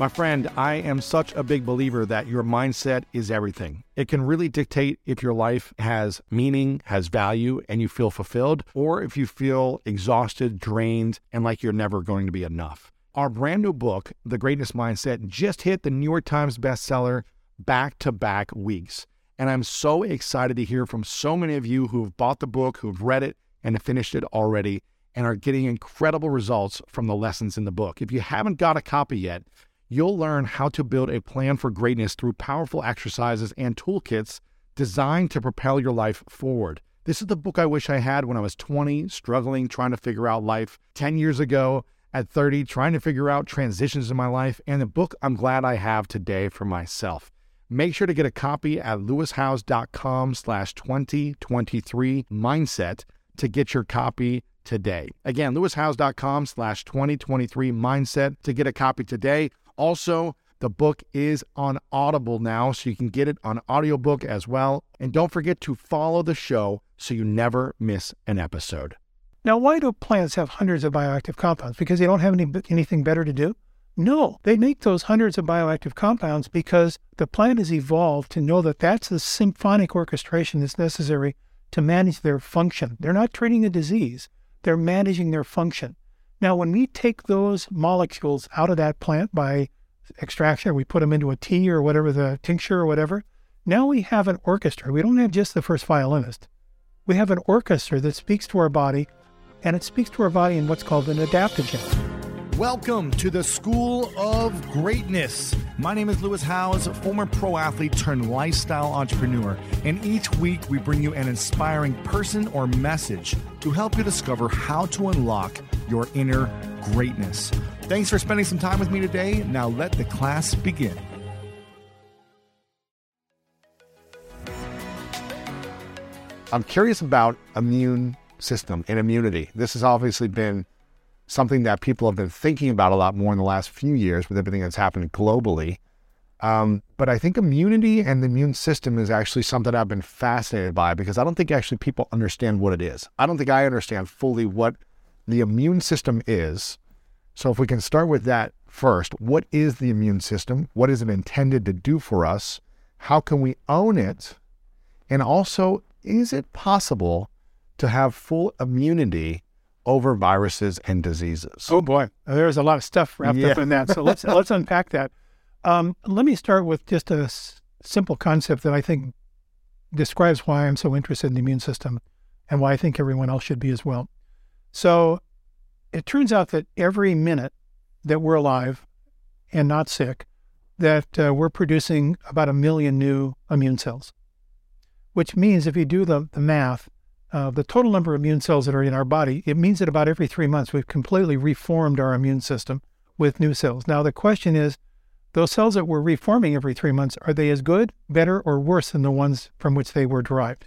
My friend, I am such a big believer that your mindset is everything. It can really dictate if your life has meaning, has value, and you feel fulfilled, or if you feel exhausted, drained, and like you're never going to be enough. Our brand new book, The Greatness Mindset, just hit the New York Times bestseller back-to-back weeks. And I'm so excited to hear from so many of you who have bought the book, who have read it, and have finished it already, and are getting incredible results from the lessons in the book. If you haven't got a copy yet, you'll learn how to build a plan for greatness through powerful exercises and toolkits designed to propel your life forward. This is the book I wish I had when I was 20, struggling, trying to figure out life. 10 years ago, at 30, trying to figure out transitions in my life. And the book I'm glad I have today for myself. Make sure to get a copy at lewishowes.com/2023mindset to get your copy today. Again, lewishowes.com/2023mindset to get a copy today. Also, the book is on Audible now, so you can get it on audiobook as well. And don't forget to follow the show so you never miss an episode. Now, why do plants have hundreds of bioactive compounds? Because they don't have anything better to do? No, they make those hundreds of bioactive compounds because the plant has evolved to know that that's the symphonic orchestration that's necessary to manage their function. They're not treating a disease. They're managing their function. Now, when we take those molecules out of that plant by extraction, we put them into a tea or whatever, the tincture or whatever, now we have an orchestra. We don't have just the first violinist. We have an orchestra that speaks to our body, and it speaks to our body in what's called an adaptogen. Welcome to the School of Greatness. My name is Lewis Howes, former pro athlete turned lifestyle entrepreneur, and each week we bring you an inspiring person or message to help you discover how to unlock your inner greatness. Thanks for spending some time with me today. Now let the class begin. I'm curious about immune system and immunity. This has obviously been something that people have been thinking about a lot more in the last few years with everything that's happened globally. But I think immunity and the immune system is actually something I've been fascinated by because I don't think actually people understand what it is. I don't think I understand fully what the immune system is. So if we can start with that first, what is the immune system? What is it intended to do for us? How can we own it? And also, is it possible to have full immunity over viruses and diseases? Oh boy, there's a lot of stuff wrapped up in that. So let's unpack that. Let me start with just a simple concept that I think describes why I'm so interested in the immune system and why I think everyone else should be as well. So it turns out that every minute that we're alive and not sick, that we're producing about 1 million new immune cells, which means if you do the math, the total number of immune cells that are in our body, it means that about every 3 months we've completely reformed our immune system with new cells. Now the question is, those cells that we're reforming every 3 months, are they as good, better, or worse than the ones from which they were derived?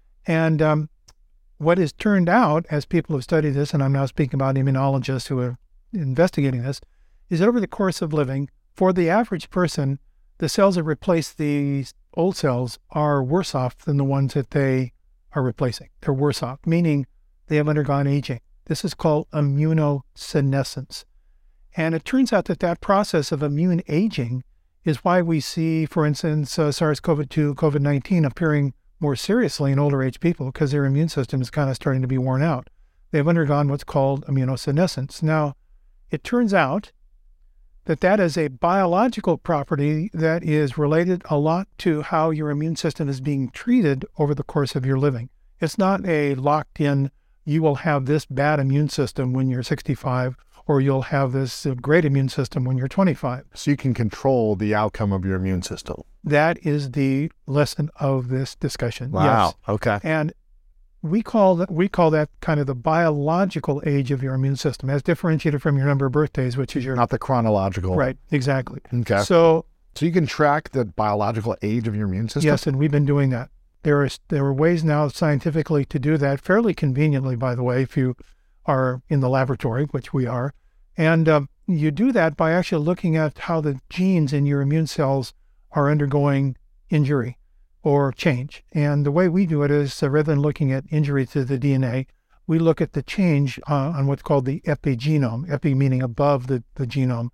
And what has turned out, as people have studied this, and I'm now speaking about immunologists who are investigating this, is over the course of living, for the average person, the cells that replace these old cells are worse off than the ones that they are replacing. They're worse off, meaning they have undergone aging. This is called immunosenescence. And it turns out that that process of immune aging is why we see, for instance, SARS-CoV-2, COVID-19 appearing more seriously in older age people because their immune system is kind of starting to be worn out. They've undergone what's called immunosenescence. Now, it turns out that that is a biological property that is related a lot to how your immune system is being treated over the course of your living. It's not a locked-in, you will have this bad immune system when you're 65, or you'll have this great immune system when you're 25. So you can control the outcome of your immune system. That is the lesson of this discussion. Wow. Yes. Okay. And we call that kind of the biological age of your immune system, as differentiated from your number of birthdays, which is your... Not the chronological. Right, exactly. Okay. So you can track the biological age of your immune system? Yes, and we've been doing that. There are ways now scientifically to do that, fairly conveniently, by the way, if you are in the laboratory, which we are. And you do that by actually looking at how the genes in your immune cells are undergoing injury or change. And the way we do it is, rather than looking at injury to the DNA, we look at the change on what's called the epigenome, epi meaning above the genome.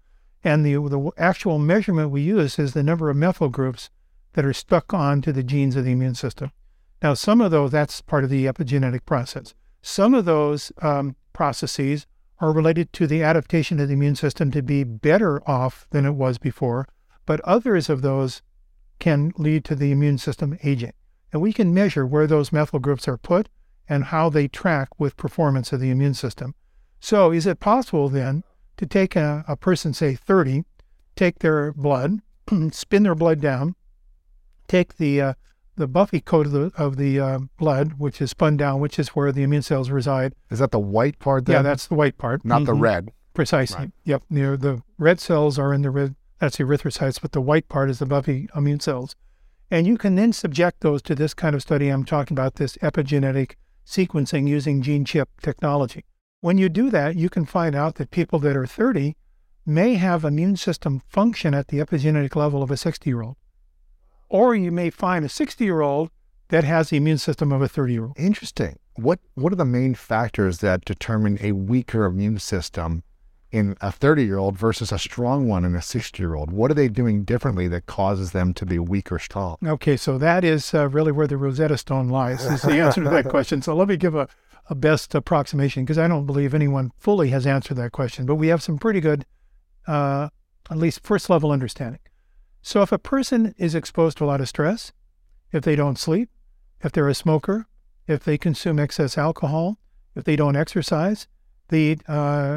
And the actual measurement we use is the number of methyl groups that are stuck onto the genes of the immune system. Now, some of those, that's part of the epigenetic process. Some of those processes are related to the adaptation of the immune system to be better off than it was before, but others of those can lead to the immune system aging. And we can measure where those methyl groups are put and how they track with performance of the immune system. So is it possible then to take a person, say 30, take their blood, spin their blood down, take the buffy coat of the blood, which is spun down, which is where the immune cells reside. Is that the white part then? Yeah, that's the white part. Not the red. Precisely. Right. Yep. The red cells are in the red, that's the erythrocytes, but the white part is the buffy immune cells. And you can then subject those to this kind of study I'm talking about, this epigenetic sequencing using gene chip technology. When you do that, you can find out that people that are 30 may have immune system function at the epigenetic level of a 60-year-old. Or you may find a 60-year-old that has the immune system of a 30-year-old. Interesting. What are the main factors that determine a weaker immune system in a 30-year-old versus a strong one in a 60-year-old? What are they doing differently that causes them to be weak or strong? Okay, so that is really where the Rosetta Stone lies, is the answer to that question. So let me give a best approximation, because I don't believe anyone fully has answered that question, but we have some pretty good, at least first-level understanding. So if a person is exposed to a lot of stress, if they don't sleep, if they're a smoker, if they consume excess alcohol, if they don't exercise, they eat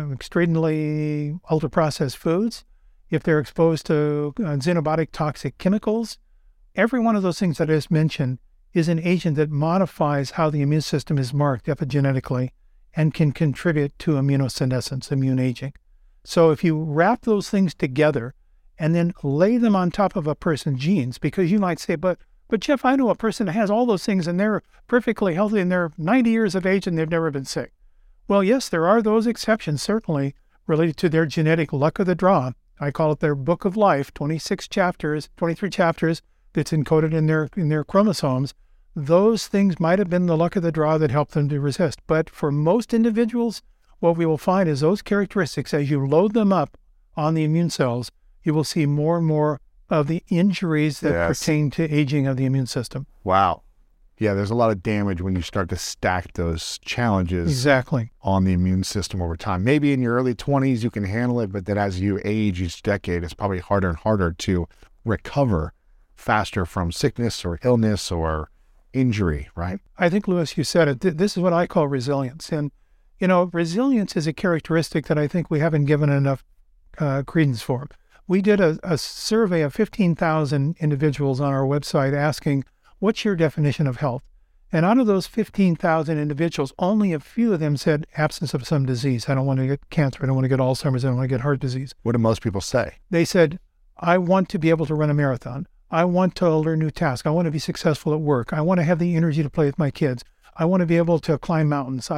extremely ultra-processed foods, if they're exposed to xenobiotic toxic chemicals, every one of those things that I just mentioned is an agent that modifies how the immune system is marked epigenetically and can contribute to immunosenescence, immune aging. So if you wrap those things together and then lay them on top of a person's genes, because you might say, but Jeff, I know a person that has all those things and they're perfectly healthy and they're 90 years of age and they've never been sick. Well, yes, there are those exceptions, certainly, related to their genetic luck of the draw. I call it their book of life, 23 chapters that's encoded in their chromosomes. Those things might have been the luck of the draw that helped them to resist. But for most individuals, what we will find is those characteristics, as you load them up on the immune cells, you will see more and more of the injuries that pertain to aging of the immune system. Wow. Yeah, there's a lot of damage when you start to stack those challenges on the immune system over time. Maybe in your early 20s you can handle it, but then as you age each decade, it's probably harder and harder to recover faster from sickness or illness or injury, right? I think, Lewis, you said it. This is what I call resilience. And, resilience is a characteristic that I think we haven't given enough credence for. We did a survey of 15,000 individuals on our website asking, what's your definition of health? And out of those 15,000 individuals, only a few of them said absence of some disease. I don't want to get cancer. I don't want to get Alzheimer's. I don't want to get heart disease. What do most people say? They said, I want to be able to run a marathon. I want to learn new tasks. I want to be successful at work. I want to have the energy to play with my kids. I want to be able to climb mountains.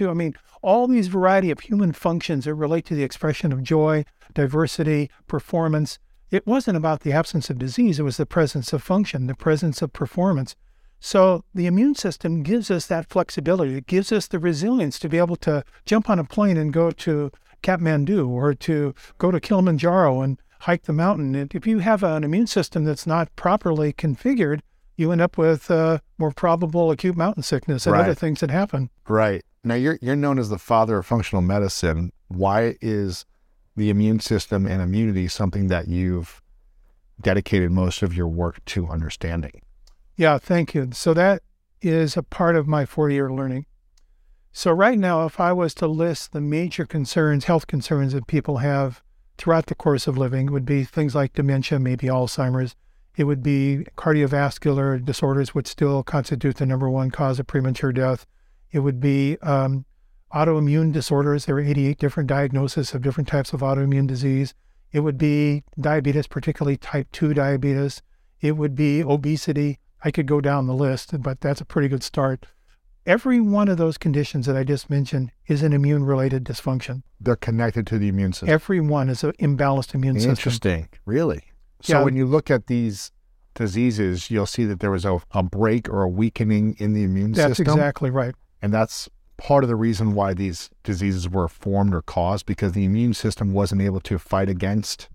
All these variety of human functions that relate to the expression of joy, diversity, performance. It wasn't about the absence of disease. It was the presence of function, the presence of performance. So the immune system gives us that flexibility. It gives us the resilience to be able to jump on a plane and go to Kathmandu or to go to Kilimanjaro and hike the mountain. And if you have an immune system that's not properly configured, you end up with more probable acute mountain sickness and other things that happen. Right. Now, you're known as the father of functional medicine. Why is the immune system and immunity something that you've dedicated most of your work to understanding? Yeah, thank you. So that is a part of my 4-year learning. So right now, if I was to list the major concerns, health concerns that people have throughout the course of living, it would be things like dementia, maybe Alzheimer's. It would be cardiovascular disorders, which still constitute the number one cause of premature death. It would be autoimmune disorders. There are 88 different diagnoses of different types of autoimmune disease. It would be diabetes, particularly type 2 diabetes. It would be obesity. I could go down the list, but that's a pretty good start. Every one of those conditions that I just mentioned is an immune-related dysfunction. They're connected to the immune system. Every one is an imbalanced immune system. Interesting. Really? So when you look at these diseases, you'll see that there was a break or a weakening in the immune system. That's exactly right. And that's part of the reason why these diseases were formed or caused, because the immune system wasn't able to fight against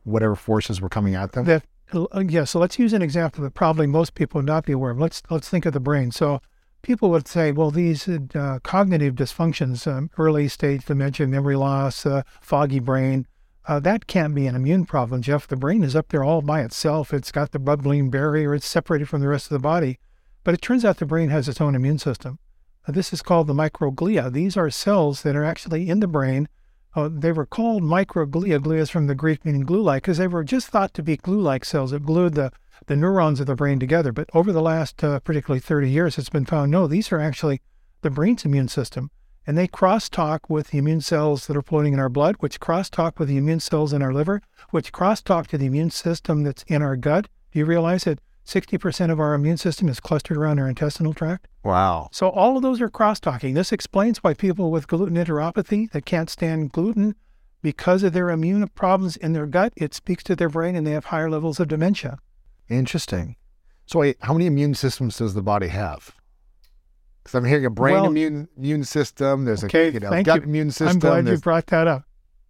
whatever forces were coming at them? Yeah, so let's use an example that probably most people would not be aware of. Let's think of the brain. So people would say, well, these cognitive dysfunctions, early stage dementia, memory loss, foggy brain, that can't be an immune problem, Jeff. The brain is up there all by itself. It's got the blood-brain barrier. It's separated from the rest of the body. But it turns out the brain has its own immune system. This is called the microglia. These are cells that are actually in the brain. They were called microglia. Glia is from the Greek meaning glue-like, because they were just thought to be glue-like cells that glued the neurons of the brain together. But over the last particularly 30 years, it's been found, no, these are actually the brain's immune system. And they crosstalk with the immune cells that are floating in our blood, which crosstalk with the immune cells in our liver, which crosstalk to the immune system that's in our gut. Do you realize that 60% of our immune system is clustered around our intestinal tract? Wow. So all of those are crosstalking. This explains why people with gluten enteropathy that can't stand gluten, because of their immune problems in their gut, it speaks to their brain and they have higher levels of dementia. Interesting. So wait, how many immune systems does the body have? Because I'm hearing a brain immune system. There's a gut immune system. I'm glad you brought that up.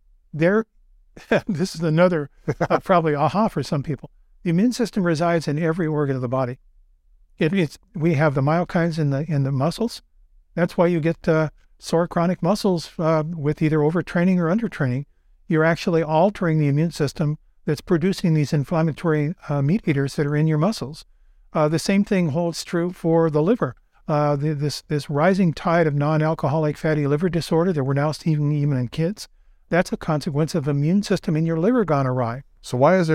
This is another probably aha for some people. The immune system resides in every organ of the body. We have the myokines in the muscles. That's why you get sore chronic muscles with either overtraining or undertraining. You're actually altering the immune system that's producing these inflammatory mediators that are in your muscles. The same thing holds true for the liver. This rising tide of non-alcoholic fatty liver disorder that we're now seeing even in kids, that's a consequence of immune system in your liver gone awry. So why is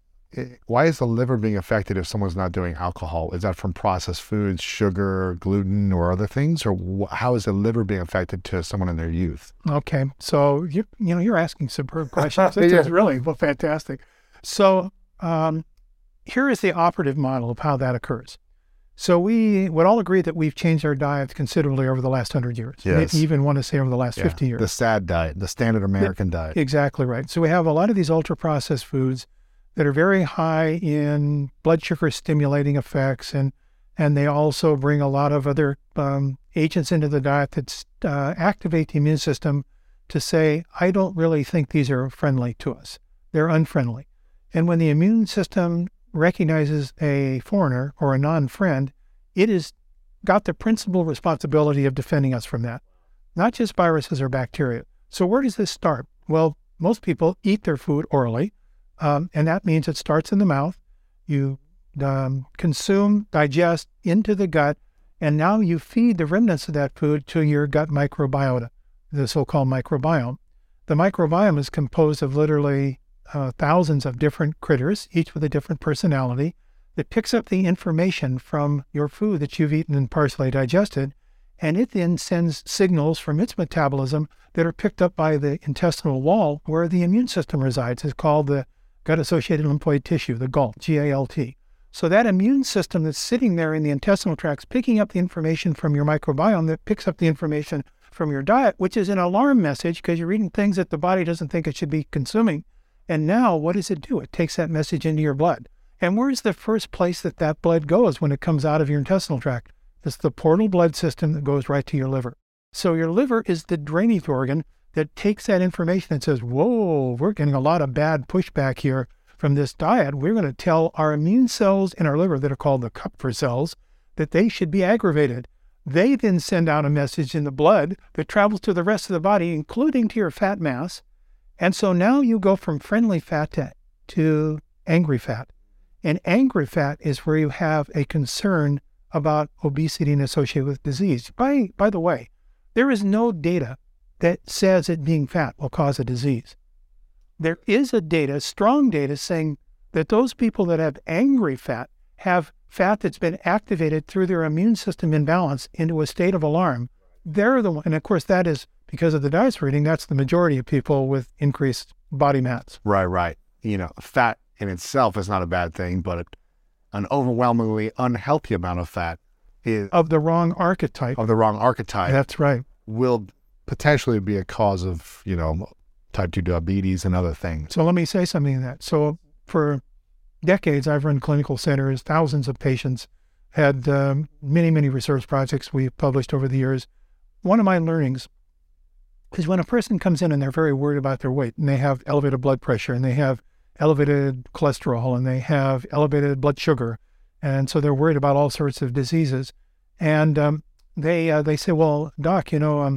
the liver being affected if someone's not doing alcohol? Is that from processed foods, sugar, gluten, or other things? Or how is the liver being affected to someone in their youth? Okay, so you're asking superb questions. It's really fantastic. So here is the operative model of how that occurs. So we would all agree that we've changed our diets considerably over the last 100 years. Yes. Maybe even want to say over the last 50 years. The SAD diet, the standard American diet. Exactly right. So we have a lot of these ultra-processed foods that are very high in blood sugar stimulating effects, and they also bring a lot of other agents into the diet that activate the immune system to say, I don't really think these are friendly to us. They're unfriendly. And when the immune system recognizes a foreigner or a non-friend, it has got the principal responsibility of defending us from that, not just viruses or bacteria. So where does this start? Well, most people eat their food orally, and that means it starts in the mouth. You consume, digest into the gut, and now you feed the remnants of that food to your gut microbiota, the so-called microbiome. The microbiome is composed of literally thousands of different critters, each with a different personality, that picks up the information from your food that you've eaten and partially digested, and it then sends signals from its metabolism that are picked up by the intestinal wall where the immune system resides. It's called the gut-associated lymphoid tissue, the GALT, G-A-L-T. So that immune system that's sitting there in the intestinal tract, picking up the information from your microbiome, that picks up the information from your diet, which is an alarm message because you're eating things that the body doesn't think it should be consuming. And now what does it do? It takes that message into your blood. And where's the first place that blood goes when it comes out of your intestinal tract? It's the portal blood system that goes right to your liver. So your liver is the drainage organ that takes that information and says, whoa, we're getting a lot of bad pushback here from this diet. We're going to tell our immune cells in our liver that are called the Kupffer cells that they should be aggravated. They then send out a message in the blood that travels to the rest of the body, including to your fat mass. And so now you go from friendly fat to angry fat. And angry fat is where you have a concern about obesity and associated with disease. By the way, there is no data that says that being fat will cause a disease. There is strong data saying that those people that have angry fat have fat that's been activated through their immune system imbalance into a state of alarm. They're the one, and of course that is because of the diets we're eating. That's the majority of people with increased body mass. Right. Fat in itself is not a bad thing, but an overwhelmingly unhealthy amount of fat is of the wrong archetype. That's right. Will potentially be a cause of, type 2 diabetes and other things. So let me say something to that. So for decades, I've run clinical centers, thousands of patients, had many, many research projects we've published over the years. One of my learnings is when a person comes in and they're very worried about their weight and they have elevated blood pressure and they have elevated cholesterol and they have elevated blood sugar. And so they're worried about all sorts of diseases. And they say, well, doc,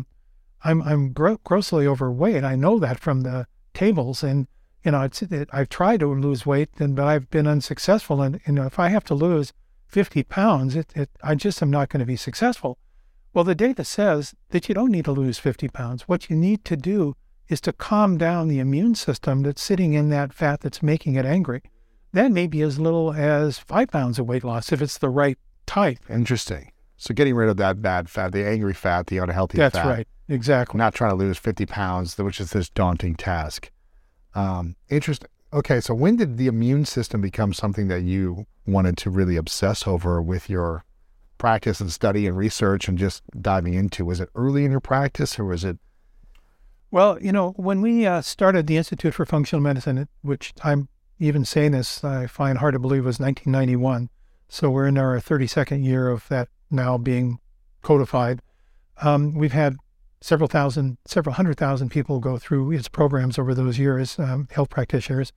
I'm grossly overweight. I know that from the tables. And, I've tried to lose weight, but I've been unsuccessful. And, if I have to lose 50 pounds, I just am not going to be successful. Well, the data says that you don't need to lose 50 pounds. What you need to do is to calm down the immune system that's sitting in that fat that's making it angry. That may be as little as 5 pounds of weight loss if it's the right type. Interesting. So getting rid of that bad fat, the angry fat, the unhealthy fat. That's right. Exactly. Not trying to lose 50 pounds, which is this daunting task. Interesting. Okay, so when did the immune system become something that you wanted to really obsess over with your practice and study and research and just diving into? Was it early in your practice or was it? Well, when we started the Institute for Functional Medicine, which I'm even saying this, I find hard to believe, was 1991. So we're in our 32nd year of that now being codified. We've had several hundred thousand people go through its programs over those years, health practitioners.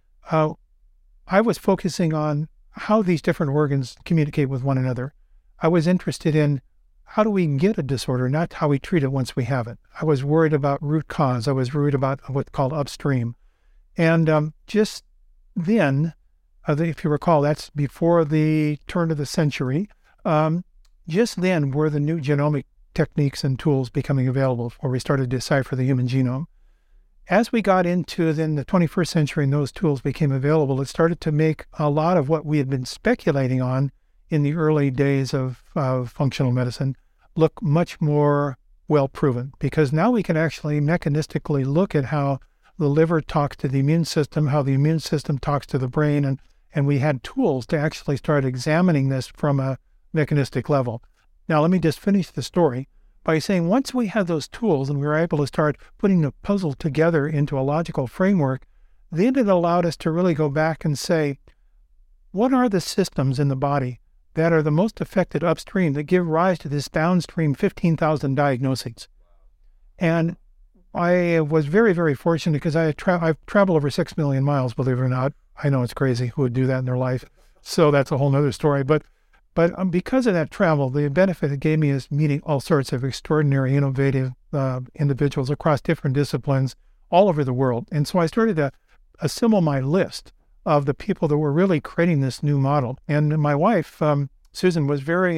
I was focusing on how these different organs communicate with one another. I was interested in how do we get a disorder, not how we treat it once we have it. I was worried about root cause. I was worried about what's called upstream. And just then, if you recall, that's before the turn of the century, just then were the new genomic techniques and tools becoming available where we started to decipher the human genome. As we got into then the 21st century and those tools became available, it started to make a lot of what we had been speculating on in the early days of functional medicine look much more well proven, because now we can actually mechanistically look at how the liver talks to the immune system, how the immune system talks to the brain, and we had tools to actually start examining this from a mechanistic level. Now, let me just finish the story by saying once we had those tools and we were able to start putting the puzzle together into a logical framework, then it allowed us to really go back and say, what are the systems in the body that are the most affected upstream that give rise to this downstream 15,000 diagnoses? And I was very, very fortunate because I've traveled over 6 million miles, believe it or not. I know it's crazy who would do that in their life. So that's a whole nother story. But because of that travel, the benefit it gave me is meeting all sorts of extraordinary, innovative individuals across different disciplines all over the world. And so I started to assemble my list of the people that were really creating this new model. And my wife, Susan, was very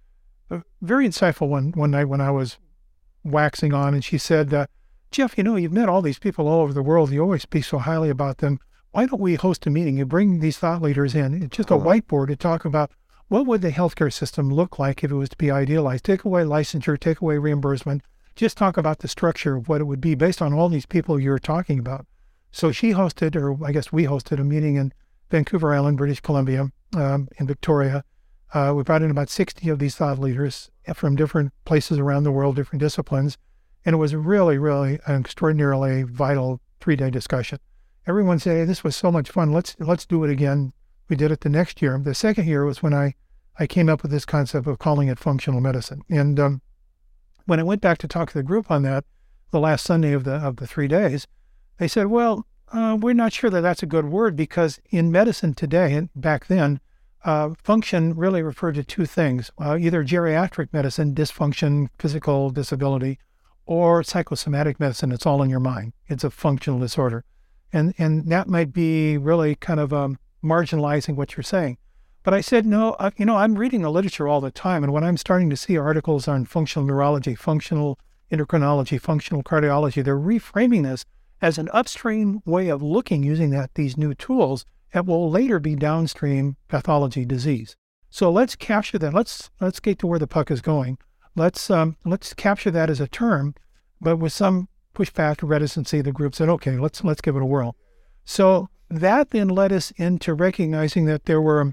insightful one night when I was waxing on, and she said, Jeff, you've met all these people all over the world. You always speak so highly about them. Why don't we host a meeting and bring these thought leaders in? It's just a whiteboard to talk about what would the healthcare system look like if it was to be idealized. Take away licensure, take away reimbursement, just talk about the structure of what it would be based on all these people you're talking about. So she hosted, or I guess we hosted, a meeting in Vancouver Island, British Columbia, in Victoria. We brought in about 60 of these thought leaders from different places around the world, different disciplines. And it was really, really an extraordinarily vital 3-day discussion. Everyone said, hey, this was so much fun. Let's do it again. We did it the next year. The second year was when I came up with this concept of calling it functional medicine. And when I went back to talk to the group on that, the last Sunday of the 3 days, they said, well, we're not sure that that's a good word, because in medicine today and back then, function really referred to two things, either geriatric medicine, dysfunction, physical disability, or psychosomatic medicine. It's all in your mind. It's a functional disorder. And that might be really kind of marginalizing what you're saying. But I said, no, I'm reading the literature all the time. And when I'm starting to see articles on functional neurology, functional endocrinology, functional cardiology, they're reframing this as an upstream way of looking using these new tools that will later be downstream pathology disease. So let's capture that. Let's get to where the puck is going. Let's capture that as a term, but with some pushback or reticency, the group said, okay, let's give it a whirl. So that then led us into recognizing that there were,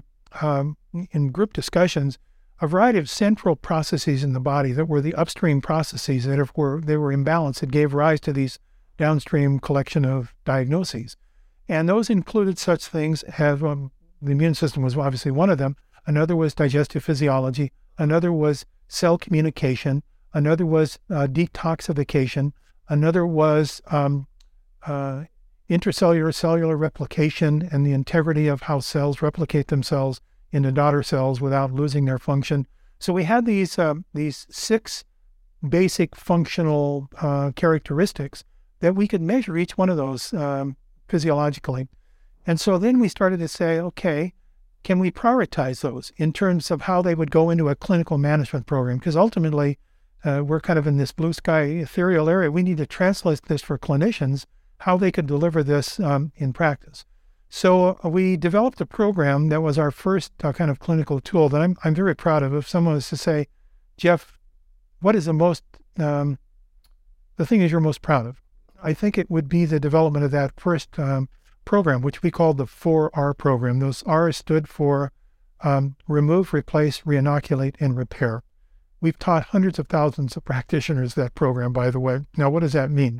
in group discussions, a variety of central processes in the body that were the upstream processes that if they were imbalanced, it gave rise to these downstream collection of diagnoses. And those included such things as the immune system was obviously one of them. Another was digestive physiology. Another was cell communication. Another was detoxification. Another was intracellular cellular replication and the integrity of how cells replicate themselves into daughter cells without losing their function. So we had these 6 basic functional characteristics that we could measure each one of those physiologically. And so then we started to say, okay, can we prioritize those in terms of how they would go into a clinical management program? Because ultimately, we're kind of in this blue sky ethereal area. We need to translate this for clinicians, how they could deliver this in practice. So we developed a program that was our first kind of clinical tool that I'm very proud of. If someone was to say, Jeff, what is the thing that you're most proud of? I think it would be the development of that first program, which we called the 4R program. Those R's stood for remove, replace, reinoculate, and repair. We've taught hundreds of thousands of practitioners that program, by the way. Now, what does that mean?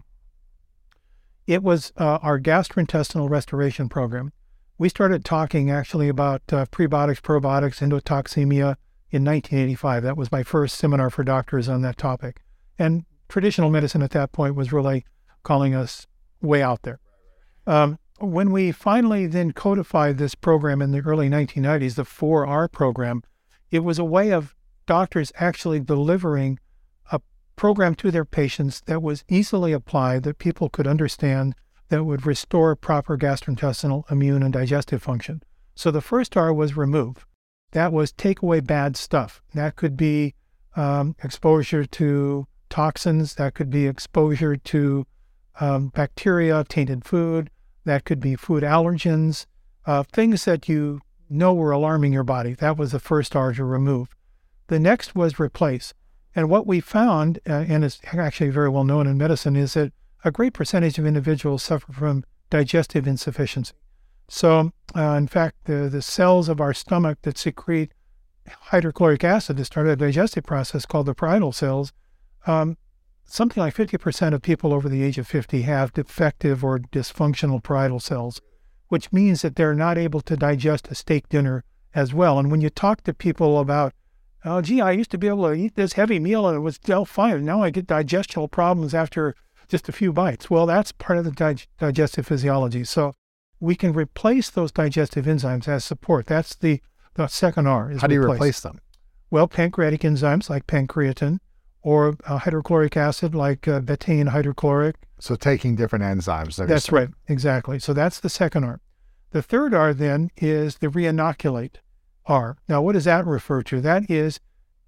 It was our gastrointestinal restoration program. We started talking actually about prebiotics, probiotics, endotoxemia in 1985. That was my first seminar for doctors on that topic. And traditional medicine at that point was really calling us way out there. When we finally then codified this program in the early 1990s, the 4R program, it was a way of doctors actually delivering a program to their patients that was easily applied, that people could understand, that would restore proper gastrointestinal, immune, and digestive function. So the first R was remove. That was take away bad stuff. That could be exposure to toxins. That could be exposure to bacteria, tainted food. That could be food allergens, things that you know were alarming your body. That was the first R to remove. The next was replace. And what we found, and it's actually very well known in medicine, is that a great percentage of individuals suffer from digestive insufficiency. So, in fact, the cells of our stomach that secrete hydrochloric acid to start a digestive process called the parietal cells, something like 50% of people over the age of 50 have defective or dysfunctional parietal cells, which means that they're not able to digest a steak dinner as well. And when you talk to people about, oh, gee, I used to be able to eat this heavy meal and it was still fine. Now I get digestional problems after just a few bites. Well, that's part of the digestive physiology. So we can replace those digestive enzymes as support. That's the second R. How do you replace them? Well, pancreatic enzymes like pancreatin, or hydrochloric acid like betaine hydrochloric. So taking different enzymes. That's right, exactly. So that's the second R. The third R then is the reinoculate R. Now, what does that refer to? That is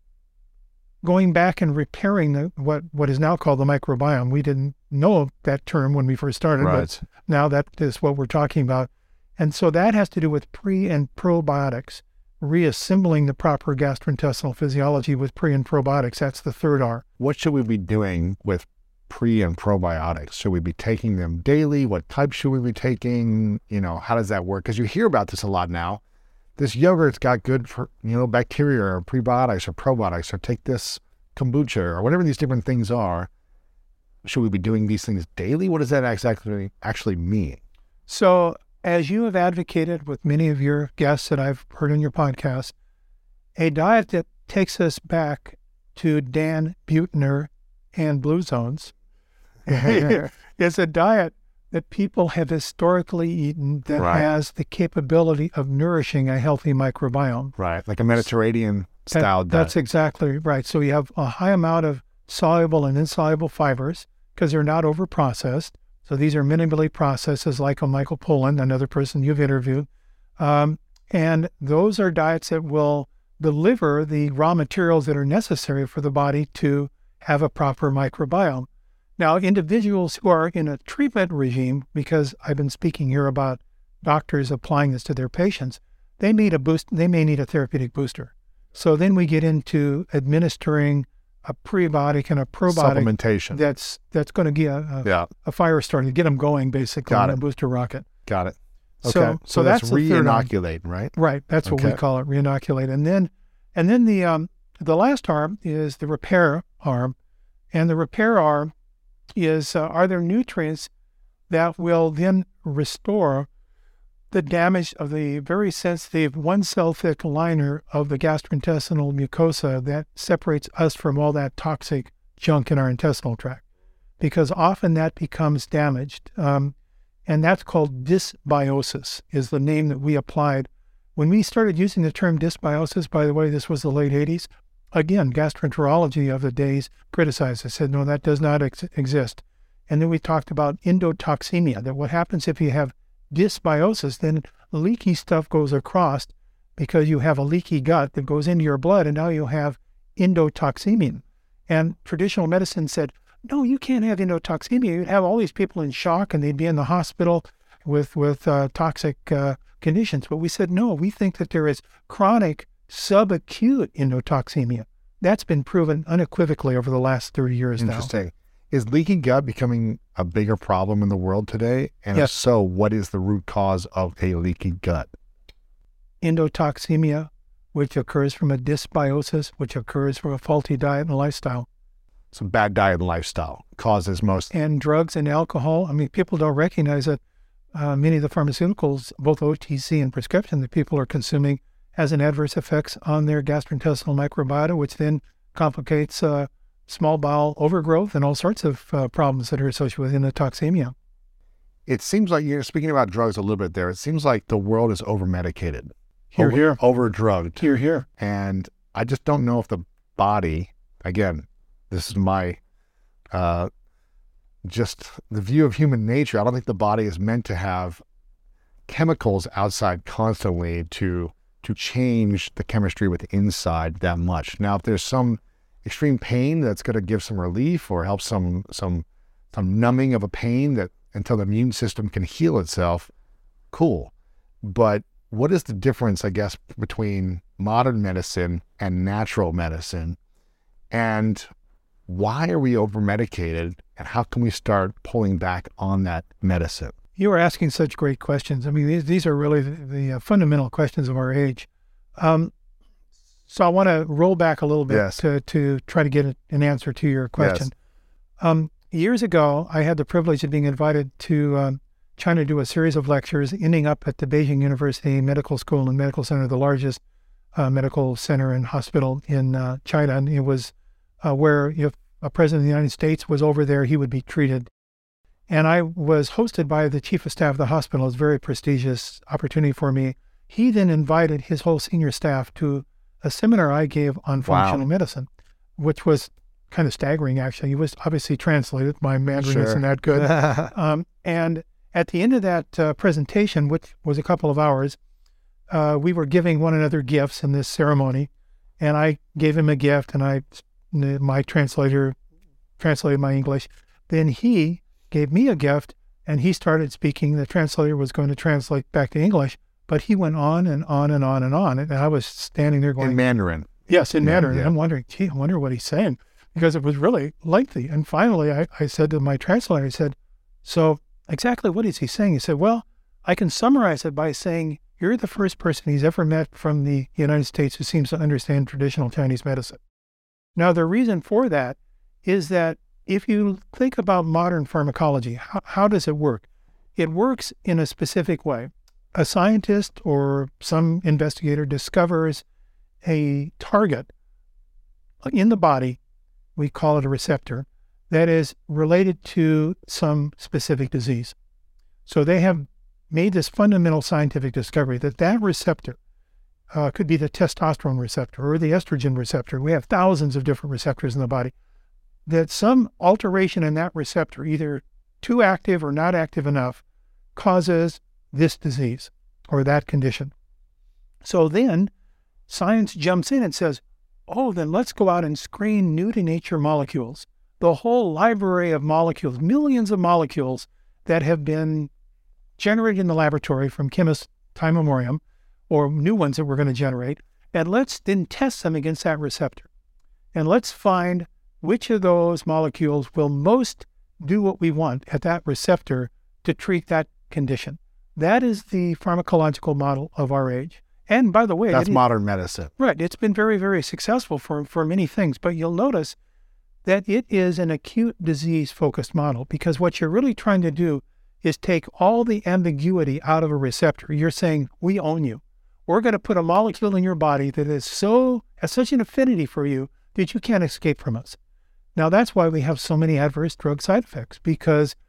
going back and repairing what is now called the microbiome. We didn't know that term when we first started, but now that is what we're talking about. And so that has to do with pre and probiotics, reassembling the proper gastrointestinal physiology with pre and probiotics. That's the third R. What should we be doing with pre and probiotics? Should we be taking them daily? What type should we be taking? How does that work? Because you hear about this a lot now. This yogurt's got good for, bacteria or prebiotics or probiotics, or take this kombucha or whatever these different things are. Should we be doing these things daily? What does that actually mean? So, as you have advocated with many of your guests that I've heard on your podcast, a diet that takes us back to Dan Buettner and Blue Zones is a diet that people have historically eaten that has the capability of nourishing a healthy microbiome. Right, like a Mediterranean-style diet. That's exactly right. So you have a high amount of soluble and insoluble fibers because they're not overprocessed. So these are minimally processed, as like Michael Pollan, another person you've interviewed. And those are diets that will deliver the raw materials that are necessary for the body to have a proper microbiome. Now, individuals who are in a treatment regime, because I've been speaking here about doctors applying this to their patients, they may need a therapeutic booster. So then we get into administering a prebiotic and a probiotic supplementation that's going to get a fire started, get them going basically on a booster rocket. Got it. Okay. So that's reinoculate, right? Right. That's what we call it, reinoculate. And then the last arm is the repair arm, and the repair arm is are there nutrients that will then restore the damage of the very sensitive one cell thick liner of the gastrointestinal mucosa that separates us from all that toxic junk in our intestinal tract, because often that becomes damaged. And And that's called dysbiosis, is the name that we applied. When we started using the term dysbiosis, by the way, this was the late 80s, again, gastroenterology of the days criticized us, said, no, that does not exist. And then we talked about endotoxemia, that what happens if you have dysbiosis, then leaky stuff goes across because you have a leaky gut that goes into your blood, and now you have endotoxemia. And traditional medicine said, no, you can't have endotoxemia. You'd have all these people in shock and they'd be in the hospital with toxic conditions. But we said, no, we think that there is chronic subacute endotoxemia. That's been proven unequivocally over the last 30 years now. Interesting. Is leaky gut becoming a bigger problem in the world today? And Yes. if so, what is the root cause of a leaky gut? Endotoxemia, which occurs from a dysbiosis, which occurs from a faulty diet and lifestyle. So bad diet and lifestyle causes most. And drugs and alcohol. I mean, people don't recognize that many of the pharmaceuticals, both OTC and prescription, that people are consuming has an adverse effects on their gastrointestinal microbiota, which then complicates small bowel overgrowth and all sorts of problems that are associated with endotoxemia. It seems like you're speaking about drugs a little bit there. It seems like the world is over-medicated. Here. Over-drugged. Here. And I just don't know if the body, again, this is my, just the view of human nature. I don't think the body is meant to have chemicals outside constantly to change the chemistry with the inside that much. Now, if there's some extreme pain that's going to give some relief or help some numbing of a pain that until the immune system can heal itself, cool. But what is the difference, I guess, between modern medicine and natural medicine? And why are we over-medicated, and how can we start pulling back on that medicine? You are asking such great questions. I mean, these are really the fundamental questions of our age. So I want to roll back a little bit Yes. to try to get an answer to your question. Years ago, I had the privilege of being invited to China to do a series of lectures, ending up at the Beijing University Medical School and Medical Center, the largest medical center and hospital in China. And it was where if a president of the United States was over there, he would be treated. And I was hosted by the chief of staff of the hospital. It was a very prestigious opportunity for me. He then invited his whole senior staff to a seminar I gave on functional medicine, which was kind of staggering, actually. It was obviously translated. My Mandarin Sure. isn't that good. And at the end of that presentation, which was a couple of hours, we were giving one another gifts in this ceremony. And I gave him a gift, and my translator translated my English. Then he gave me a gift, and he started speaking. The translator was going to translate back to English, but he went on and on and on and on. And I was standing there going, In Mandarin. yes, in Mandarin. yeah. And I'm wondering, gee, I wonder what he's saying, because it was really lengthy. And finally, I said to my translator, I said, so exactly what is he saying? He said, well, I can summarize it by saying, you're the first person he's ever met from the United States who seems to understand traditional Chinese medicine. Now, the reason for that is that if you think about modern pharmacology, how does it work? It works in a specific way. A scientist or some investigator discovers a target in the body, we call it a receptor, that is related to some specific disease. So they have made this fundamental scientific discovery that receptor could be the testosterone receptor or the estrogen receptor. We have thousands of different receptors in the body. That some alteration in that receptor, either too active or not active enough, causes this disease or that condition. So then science jumps in and says, oh, then let's go out and screen new to nature molecules. The whole library of molecules, millions of molecules that have been generated in the laboratory from chemists time memoriam, or new ones that we're going to generate, and let's then test them against that receptor. And let's find which of those molecules will most do what we want at that receptor to treat that condition. That is the pharmacological model of our age. And by the way, That's modern medicine. right, it's been very, very successful for many things, but you'll notice that it is an acute disease-focused model, because what you're really trying to do is take all the ambiguity out of a receptor. You're saying, we own you. We're going to put a molecule in your body that has such an affinity for you that you can't escape from us. Now, that's why we have so many adverse drug side effects, because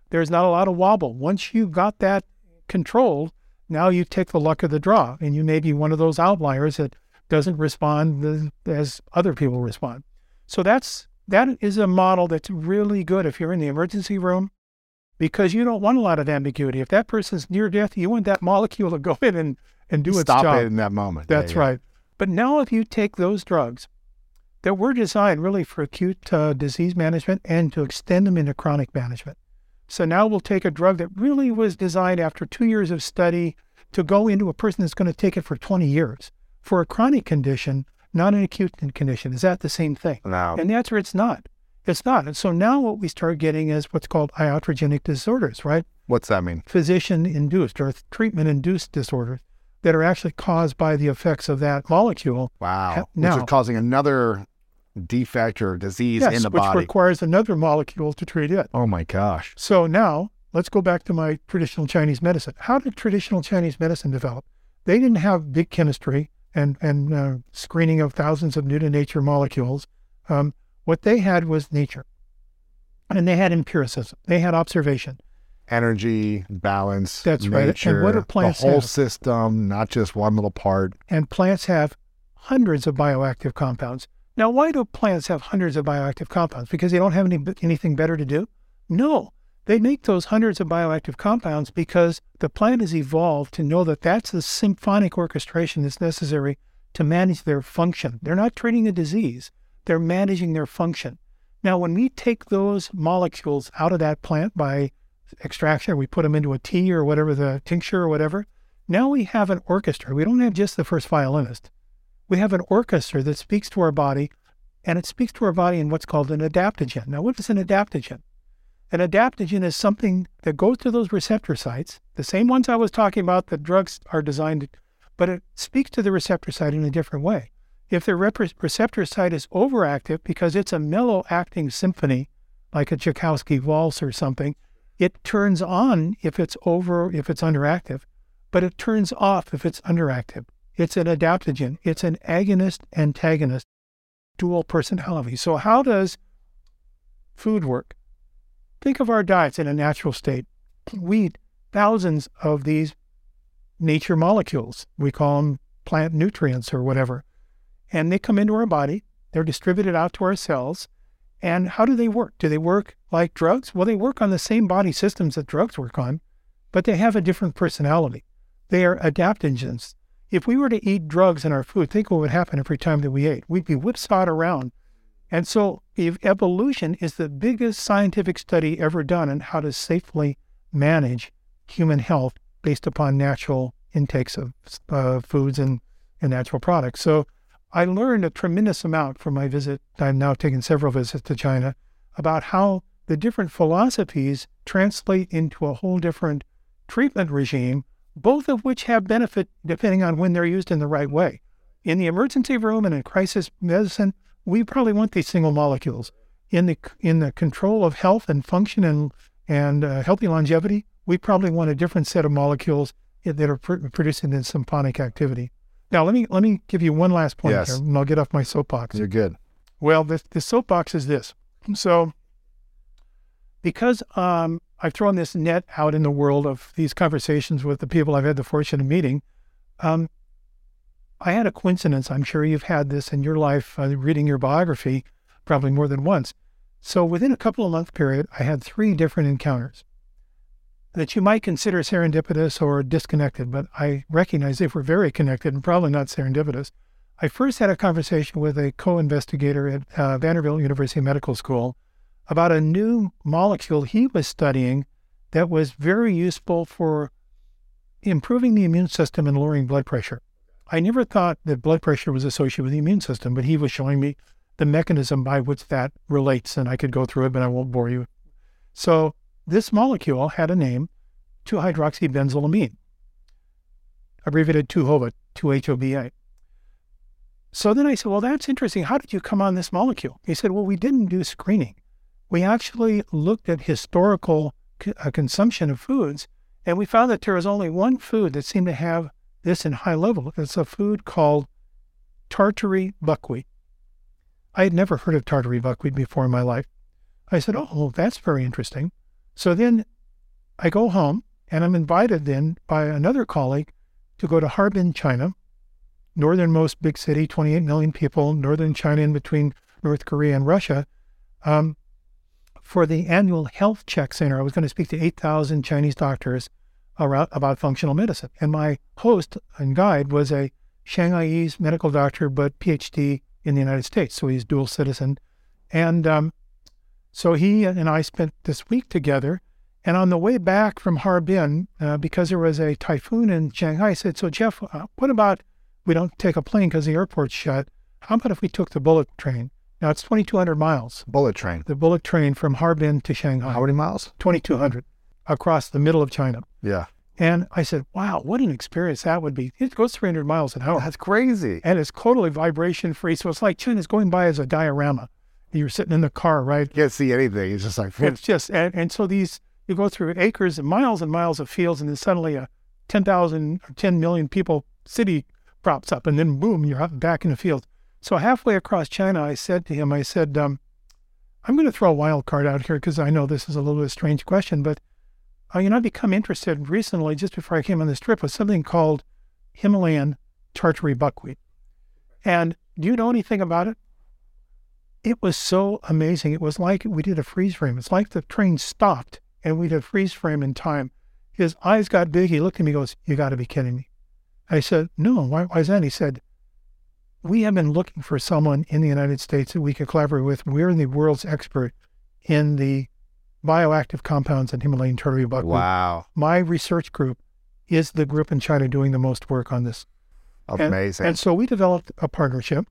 there's not a lot of wobble. Once you got that controlled, now you take the luck of the draw, and you may be one of those outliers that doesn't respond as other people respond. So that is a model that's really good if you're in the emergency room, because you don't want a lot of ambiguity. If that person's near death, you want that molecule to go in and do its job. Stop it in that moment. That's right. But now if you take those drugs that were designed really for acute disease management and to extend them into chronic management. So now we'll take a drug that really was designed after 2 years of study to go into a person that's going to take it for 20 years for a chronic condition, not an acute condition. Is that the same thing? No. And the answer, it's not. It's not. And so now what we start getting is what's called iatrogenic disorders, right? What's that mean? Physician-induced or treatment-induced disorders that are actually caused by the effects of that molecule. Wow. Now, which is causing another defect or disease in the body. Which requires another molecule to treat it. Oh my gosh. So now, let's go back to my traditional Chinese medicine. How did traditional Chinese medicine develop? They didn't have big chemistry and screening of thousands of new-to-nature molecules. What they had was nature. And they had empiricism. They had observation. Energy, balance, That's nature, right. And what do plants the whole have? system, not just one little part. And plants have hundreds of bioactive compounds. Now, why do plants have hundreds of bioactive compounds? Because they don't have anything better to do? No. They make those hundreds of bioactive compounds because the plant has evolved to know that that's the symphonic orchestration that's necessary to manage their function. They're not treating a disease. They're managing their function. Now, when we take those molecules out of that plant by extraction, we put them into a tea or whatever, the tincture or whatever, now we have an orchestra. We don't have just the first violinist. We have an orchestra that speaks to our body, and it speaks to our body in what's called an adaptogen. Now, what is an adaptogen? An adaptogen is something that goes to those receptor sites, the same ones I was talking about that drugs are designed to, but it speaks to the receptor site in a different way. If the receptor site is overactive because it's a mellow acting symphony, like a Tchaikovsky waltz or something, it turns on if it's underactive, but it turns off if it's underactive. It's an adaptogen. It's an agonist-antagonist dual personality. So how does food work? Think of our diets in a natural state. We eat thousands of these nature molecules. We call them plant nutrients or whatever. And they come into our body. They're distributed out to our cells. And how do they work? Do they work like drugs? Well, they work on the same body systems that drugs work on, but they have a different personality. They are adaptogens. If we were to eat drugs in our food, think what would happen every time that we ate. We'd be whipsawed around. And so evolution is the biggest scientific study ever done on how to safely manage human health based upon natural intakes of foods and natural products. So I learned a tremendous amount from my visit. I've now taken several visits to China about how the different philosophies translate into a whole different treatment regime, both of which have benefit depending on when they're used in the right way. In the emergency room and in crisis medicine, we probably want these single molecules. In the control of health and function and healthy longevity, we probably want a different set of molecules that are producing the symphonic activity. Now, let me give you one last point here, and I'll get off my soapbox. You're good. Well, the soapbox is this. So, because I've thrown this net out in the world of these conversations with the people I've had the fortune of meeting, I had a coincidence. I'm sure you've had this in your life, reading your biography, probably more than once. So within a couple of month period, I had 3 different encounters that you might consider serendipitous or disconnected, but I recognize they were very connected and probably not serendipitous. I first had a conversation with a co-investigator at Vanderbilt University Medical School about a new molecule he was studying that was very useful for improving the immune system and lowering blood pressure. I never thought that blood pressure was associated with the immune system, but he was showing me the mechanism by which that relates, and I could go through it, but I won't bore you. So this molecule had a name, 2-hydroxybenzylamine, abbreviated 2-HOBA, 2-HOBA. So then I said, well, that's interesting. How did you come on this molecule? He said, well, we didn't do screening. We actually looked at historical consumption of foods, and we found that there was only one food that seemed to have this in high level. It's a food called tartary buckwheat. I had never heard of tartary buckwheat before in my life. I said, oh, that's very interesting. So then I go home, and I'm invited then by another colleague to go to Harbin, China, northernmost big city, 28 million people, northern China in between North Korea and Russia, for the annual health check center. I was going to speak to 8,000 Chinese doctors about functional medicine. And my host and guide was a Shanghainese medical doctor, but PhD in the United States. So he's dual citizen. And so he and I spent this week together. And on the way back from Harbin, because there was a typhoon in Shanghai, I said, so Jeff, what about we don't take a plane because the airport's shut? How about if we took the bullet train? Now, it's 2,200 miles. Bullet train. The bullet train from Harbin to Shanghai. How many miles? 2,200 across the middle of China. Yeah. And I said, wow, what an experience that would be. It goes 300 miles an hour. That's crazy. And it's totally vibration free. So it's like China's going by as a diorama. You're sitting in the car, right? You can't see anything. It's just like... It's just, and so you go through acres and miles of fields, and then suddenly a 10 million people city props up, and then boom, you're back in the field. So halfway across China, I said to him, I'm going to throw a wild card out here because I know this is a little bit of a strange question, but I've become interested recently, just before I came on this trip, with something called Himalayan Tartary buckwheat. And do you know anything about it? It was so amazing. It was like we did a freeze frame. It's like the train stopped and we did a freeze frame in time. His eyes got big. He looked at me and goes, you got to be kidding me. I said, no, why is that? He said, we have been looking for someone in the United States that we could collaborate with. We're the world's expert in the bioactive compounds in Himalayan tartary buckwheat. Wow. My research group is the group in China doing the most work on this. Amazing. And so we developed a partnership.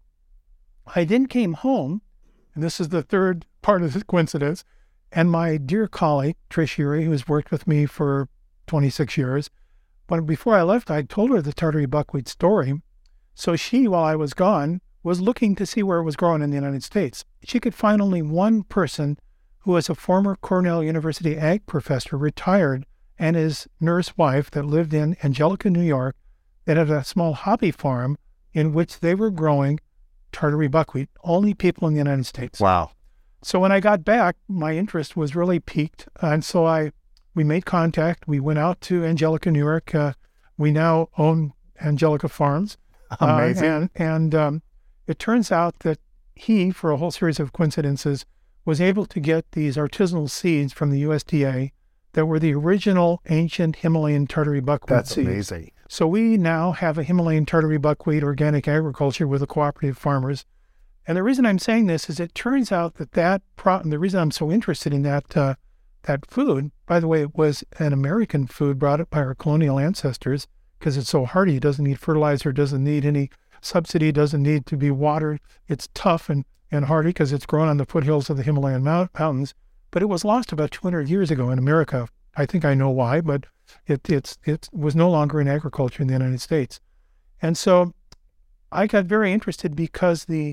I then came home, and this is the third part of the coincidence, and my dear colleague, Trish Urey, who has worked with me for 26 years, but before I left, I told her the tartary buckwheat story. So she, while I was gone, was looking to see where it was growing in the United States. She could find only one person who was a former Cornell University ag professor, retired, and his nurse wife that lived in Angelica, New York, that had a small hobby farm in which they were growing tartary buckwheat, only people in the United States. Wow. So when I got back, my interest was really piqued. And so we made contact. We went out to Angelica, New York. We now own Angelica Farms. Amazing. And it turns out that he, for a whole series of coincidences, was able to get these artisanal seeds from the USDA that were the original ancient Himalayan tartary buckwheat seeds. That's amazing. So we now have a Himalayan tartary buckwheat organic agriculture with the cooperative farmers. And the reason I'm saying this is it turns out that the reason I'm so interested in that food, by the way, it was an American food brought up by our colonial ancestors because it's so hardy. It doesn't need fertilizer, doesn't need any subsidy, doesn't need to be watered. It's tough and hardy because it's grown on the foothills of the Himalayan mountains. But it was lost about 200 years ago in America. I think I know why, but it was no longer in agriculture in the United States. And so I got very interested because the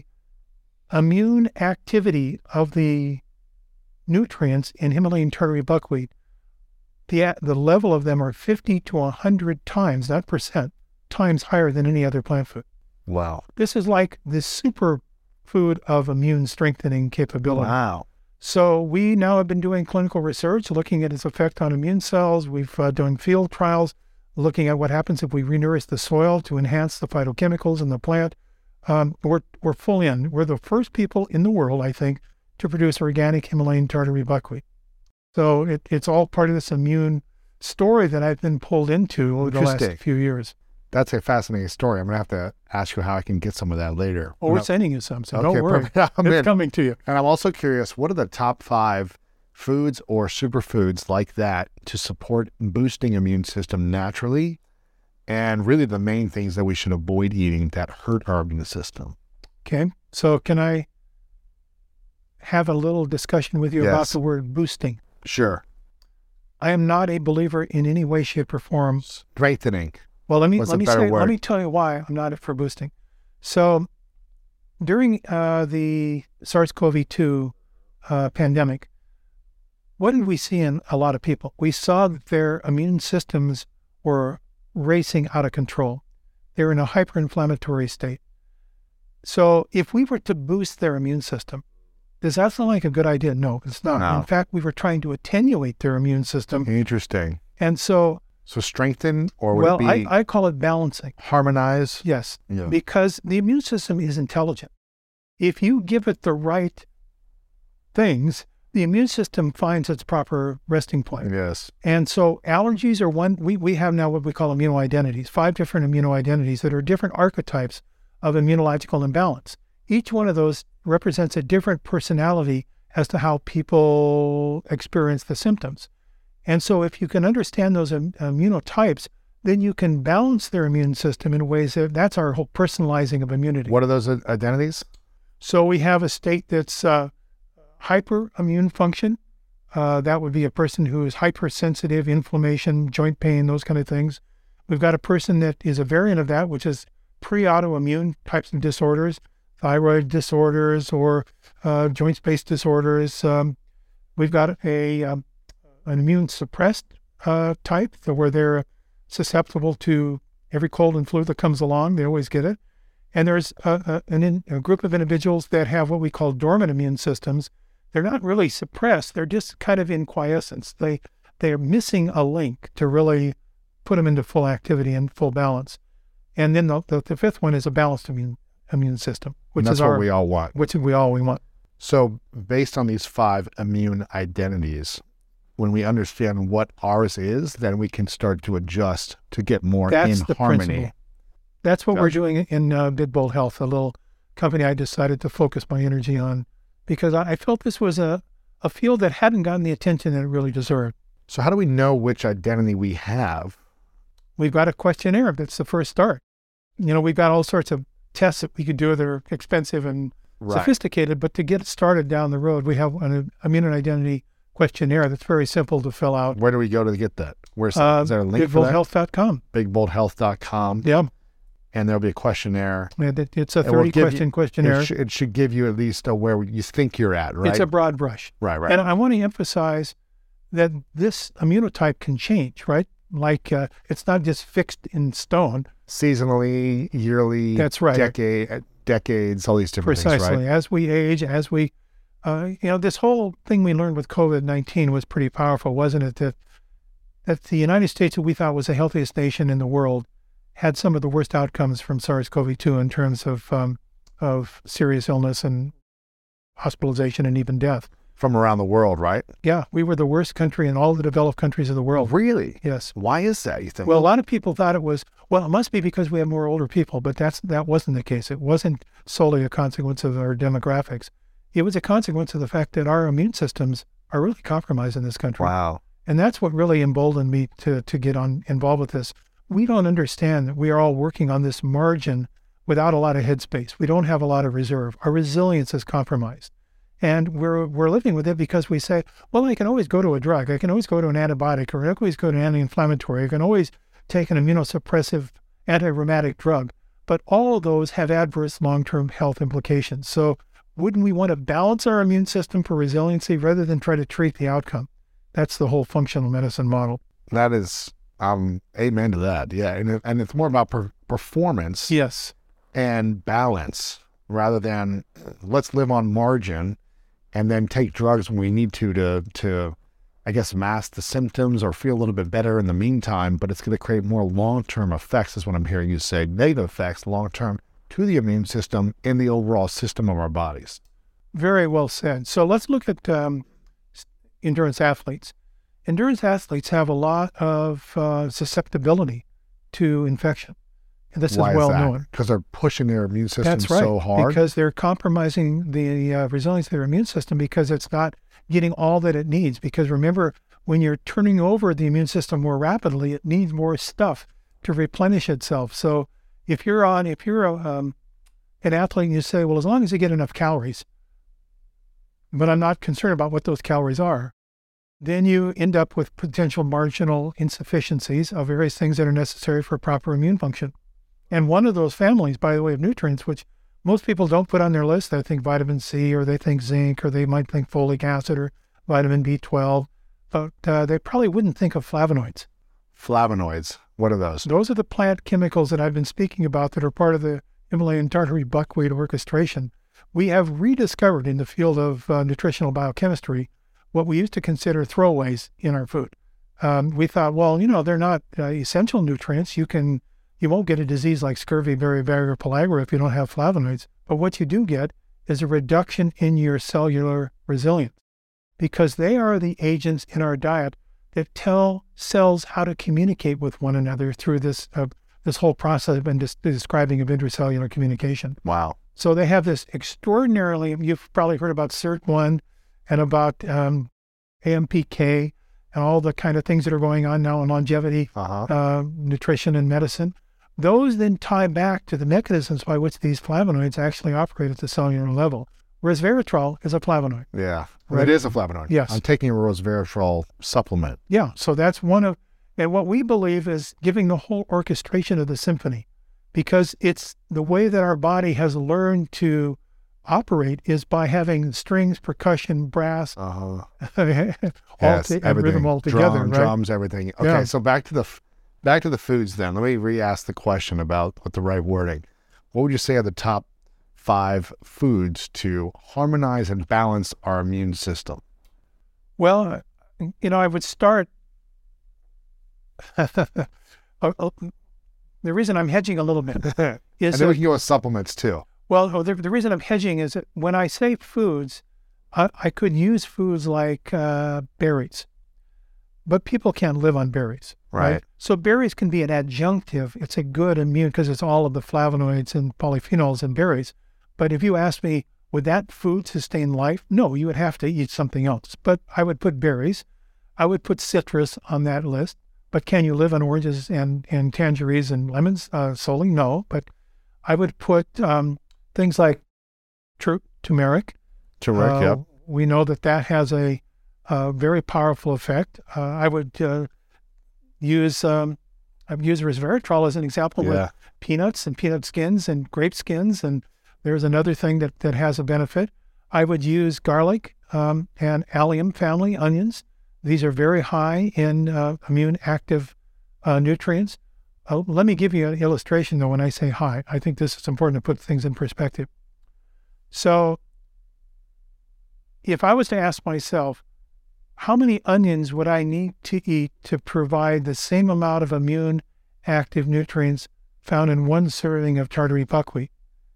immune activity of the nutrients in Himalayan tartary buckwheat, the level of them are 50 to 100 times, not percent, times higher than any other plant food. Wow. This is like the super food of immune strengthening capability. Wow. So we now have been doing clinical research, looking at its effect on immune cells. We've done field trials, looking at what happens if we renourish the soil to enhance the phytochemicals in the plant. We're full in. We're the first people in the world, I think, to produce organic Himalayan tartary buckwheat. So it's all part of this immune story that I've been pulled into over the last few years. That's a fascinating story. I'm going to have to ask you how I can get some of that later. Well, we're sending you some, so okay, don't worry. It's coming to you. And I'm also curious, what are the top 5 foods or superfoods like that to support boosting immune system naturally, and really the main things that we should avoid eating that hurt our immune system? Okay, so can I have a little discussion with you about the word boosting? Sure. I am not a believer in any way, shape, or form. Strengthening. Well, let me tell you why I'm not for boosting. So during the SARS-CoV-2 pandemic, what did we see in a lot of people? We saw that their immune systems were racing out of control. They were in a hyperinflammatory state. So if we were to boost their immune system, Does that sound like a good idea? No, it's not. No. In fact, we were trying to attenuate their immune system. Interesting. And so, So strengthen, or would it be I call it balancing. harmonize? Yes, Yeah. because the immune system is intelligent. If you give it the right things, the immune system finds its proper resting point. Yes. And so allergies are one. We have now what we call immunoidentities, 5 different immunoidentities that are different archetypes of immunological imbalance. Each one of those represents a different personality as to how people experience the symptoms. And so if you can understand those immunotypes, then you can balance their immune system in ways that's our whole personalizing of immunity. What are those identities? So we have a state that's hyperimmune function. That would be a person who is hypersensitive, inflammation, joint pain, those kind of things. We've got a person that is a variant of that, which is pre-autoimmune types of disorders, thyroid disorders or joint space disorders. We've got an immune suppressed type, where they're susceptible to every cold and flu that comes along. They always get it. And there's a group of individuals that have what we call dormant immune systems. They're not really suppressed. They're just kind of in quiescence. They're missing a link to really put them into full activity and full balance. And then the fifth one is a balanced immune system, which And that's is what we all want. which we want. So based on these 5 immune identities, when we understand what ours is, then we can start to adjust to get more That's in the harmony. principle. That's what we're Gotcha. doing in Big Bold Health, a little company I decided to focus my energy on, because I felt this was a field that hadn't gotten the attention that it really deserved. So how do we know which identity we have? We've got a questionnaire that's the first start. We've got all sorts of tests that we could do that are expensive and sophisticated, but to get it started down the road, we have an immune identity questionnaire that's very simple to fill out. Where do we go to get that? Is there a link for that? BigBoldHealth.com. BigBoldHealth.com. Yeah, And there'll be a questionnaire. and it's a It will give 30-question questionnaire. It should give you at least where you think you're at, right? It's a broad brush. Right. And I want to emphasize that this immunotype can change, right? Like it's not just fixed in stone. Seasonally, yearly, That's right. decades, all these different Precisely. things, right? As we age, this whole thing we learned with COVID-19 was pretty powerful, wasn't it? That the United States, who we thought was the healthiest nation in the world, had some of the worst outcomes from SARS-CoV-2 in terms of serious illness and hospitalization and even death. From around the world, right? Yeah, we were the worst country in all the developed countries of the world. Really? Yes. Why is that, you think? Well, a lot of people thought it must be because we have more older people, but that wasn't the case. It wasn't solely a consequence of our demographics. It was a consequence of the fact that our immune systems are really compromised in this country. Wow. And that's what really emboldened me to get involved with this. We don't understand that we are all working on this margin without a lot of headspace. We don't have a lot of reserve. Our resilience is compromised. And we're living with it because we say, well, I can always go to a drug. I can always go to an antibiotic, or I can always go to an anti-inflammatory. I can always take an immunosuppressive anti-rheumatic drug. But all of those have adverse long-term health implications. So wouldn't we want to balance our immune system for resiliency rather than try to treat the outcome? That's the whole functional medicine model. That is, amen to that. Yeah. And it's more about performance Yes. and balance rather than let's live on margin and then take drugs when we need to I guess, mask the symptoms or feel a little bit better in the meantime, but it's going to create more long-term effects, is what I'm hearing you say, negative effects long-term to the immune system in the overall system of our bodies. Very well said. So let's look at endurance athletes. Endurance athletes have a lot of susceptibility to infection. And this Why is well that? known. Because they're pushing their immune system That's right, so hard? because they're compromising the resilience of their immune system because it's not getting all that it needs. Because remember, when you're turning over the immune system more rapidly, it needs more stuff to replenish itself. So if you're an athlete and you say, well, as long as you get enough calories, but I'm not concerned about what those calories are, then you end up with potential marginal insufficiencies of various things that are necessary for proper immune function. And one of those families, by the way, of nutrients, which most people don't put on their list, they think vitamin C, or they think zinc, or they might think folic acid or vitamin B12, but they probably wouldn't think of flavonoids. Flavonoids, what are those? Those are the plant chemicals that I've been speaking about that are part of the Himalayan tartary buckwheat orchestration. we have rediscovered in the field of nutritional biochemistry what we used to consider throwaways in our food. We thought, well, they're not essential nutrients. You won't get a disease like scurvy, beriberi, or pellagra if you don't have flavonoids. But what you do get is a reduction in your cellular resilience, because they are the agents in our diet that tell cells how to communicate with one another through this whole process I've been describing of intracellular communication. Wow. So they have this extraordinarily, you've probably heard about SIRT1 and about AMPK and all the kind of things that are going on now in longevity, nutrition and medicine. Those then tie back to the mechanisms by which these flavonoids actually operate at the cellular level, whereas resveratrol is a flavonoid. Yeah, right? It is a flavonoid. Yes. I'm taking a resveratrol supplement. Yeah, so that's and what we believe is giving the whole orchestration of the symphony, because it's the way that our body has learned to operate is by having strings, percussion, brass, Yes, and rhythm all together. Drums, everything. Okay, Yeah. so back to the foods then. Let me re-ask the question about with the right wording. What would you say are the top 5 foods to harmonize and balance our immune system? Well, I would start. The reason I'm hedging a little bit is And then we can go with supplements too. well, the reason I'm hedging is that when I say foods, I could use foods like berries, but people can't live on berries, Right. So berries can be an adjunctive. It's a good immune because it's all of the flavonoids and polyphenols in berries. But if you ask me, would that food sustain life? No, you would have to eat something else. But I would put berries. I would put citrus on that list. But can you live on oranges and tangerines and lemons solely? No. But I would put things like turmeric. Turmeric, yep. We know that has a very powerful effect. I would use resveratrol as an example with peanuts and peanut skins and grape skins, and there's another thing that has a benefit. I would use garlic and allium family onions. These are very high in immune active nutrients. Let me give you an illustration, though, when I say high. I think this is important to put things in perspective. So if I was to ask myself, how many onions would I need to eat to provide the same amount of immune active nutrients found in one serving of tartary buckwheat?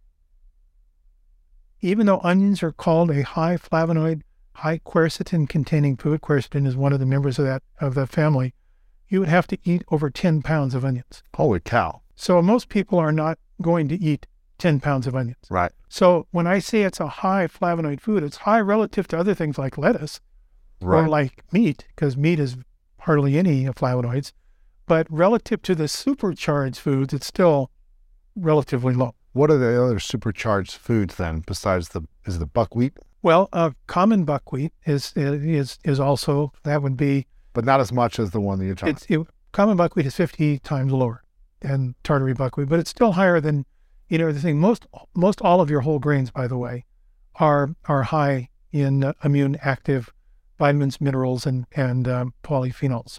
Even though onions are called a high flavonoid, high quercetin containing food, quercetin is one of the members of the family, you would have to eat over 10 pounds of onions. Holy cow. So most people are not going to eat 10 pounds of onions. Right. So when I say it's a high flavonoid food, it's high relative to other things like lettuce or like meat, because meat is hardly any flavonoids. But relative to the supercharged foods, it's still relatively low. What are the other supercharged foods then besides is the buckwheat? Well, common buckwheat is also, that would be. But not as much as the one that you're talking. Common buckwheat is 50 times lower than tartary buckwheat, but it's still higher than, the thing. Most all of your whole grains, by the way, are high in immune active vitamins, minerals, and polyphenols.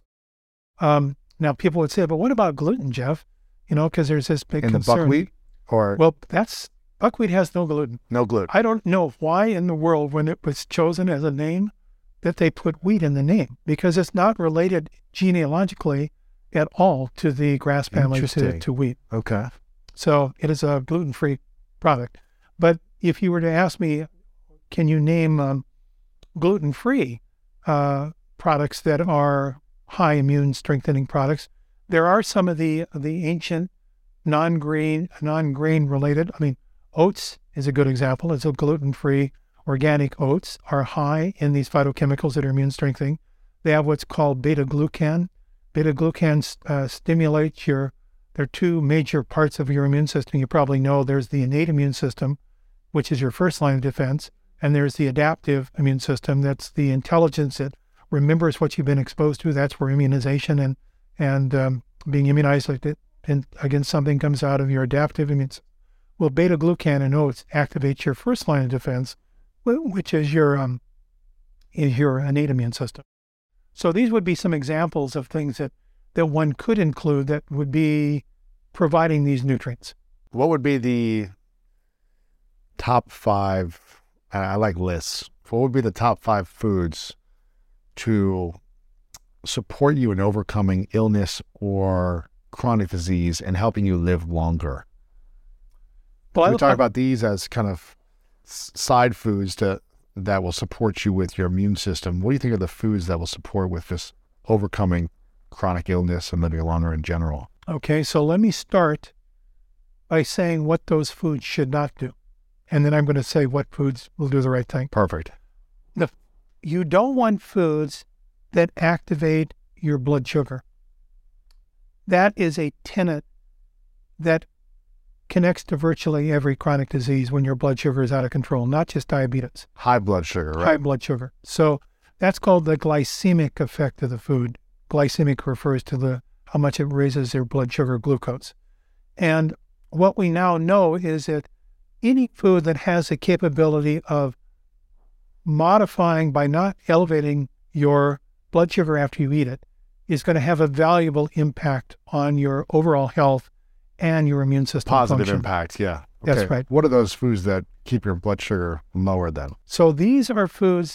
Now people would say, but what about gluten, Jeff? Because there's this big in concern. The buckwheat? Well, buckwheat has no gluten. No gluten. I don't know why in the world, when it was chosen as a name, that they put wheat in the name, because it's not related genealogically at all to the grass family to wheat. Okay. So it is a gluten-free product. But if you were to ask me, can you name gluten-free products that are high immune strengthening products? There are some of the ancient non-grain related. Oats is a good example. It's a gluten-free. Organic oats are high in these phytochemicals that are immune strengthening. They have what's called beta-glucan. Beta-glucan stimulates there are 2 major parts of your immune system. You probably know there's the innate immune system, which is your first line of defense, and there's the adaptive immune system. That's the intelligence that remembers what you've been exposed to. That's where immunization and being immunized against something comes out of your adaptive immune system. Well, beta-glucan in oats activates your first line of defense, which is your innate immune system. So these would be some examples of things that one could include that would be providing these nutrients. What would be the top 5, I like lists. What would be the top 5 foods to support you in overcoming illness or chronic disease and helping you live longer? Well, we talk about these as kind of side foods that will support you with your immune system. What do you think are the foods that will support with just overcoming chronic illness and living longer in general? Okay, so let me start by saying what those foods should not do. And then I'm going to say what foods will do the right thing. Perfect. You don't want foods that activate your blood sugar. That is a tenet that connects to virtually every chronic disease when your blood sugar is out of control, not just diabetes. High blood sugar, right? High blood sugar. So that's called the glycemic effect of the food. Glycemic refers to how much it raises your blood sugar glucose. And what we now know is that any food that has the capability of modifying by not elevating your blood sugar after you eat it is going to have a valuable impact on your overall health and your immune system Positive function. impact, yeah. Okay. That's right. What are those foods that keep your blood sugar lower then? So these are foods,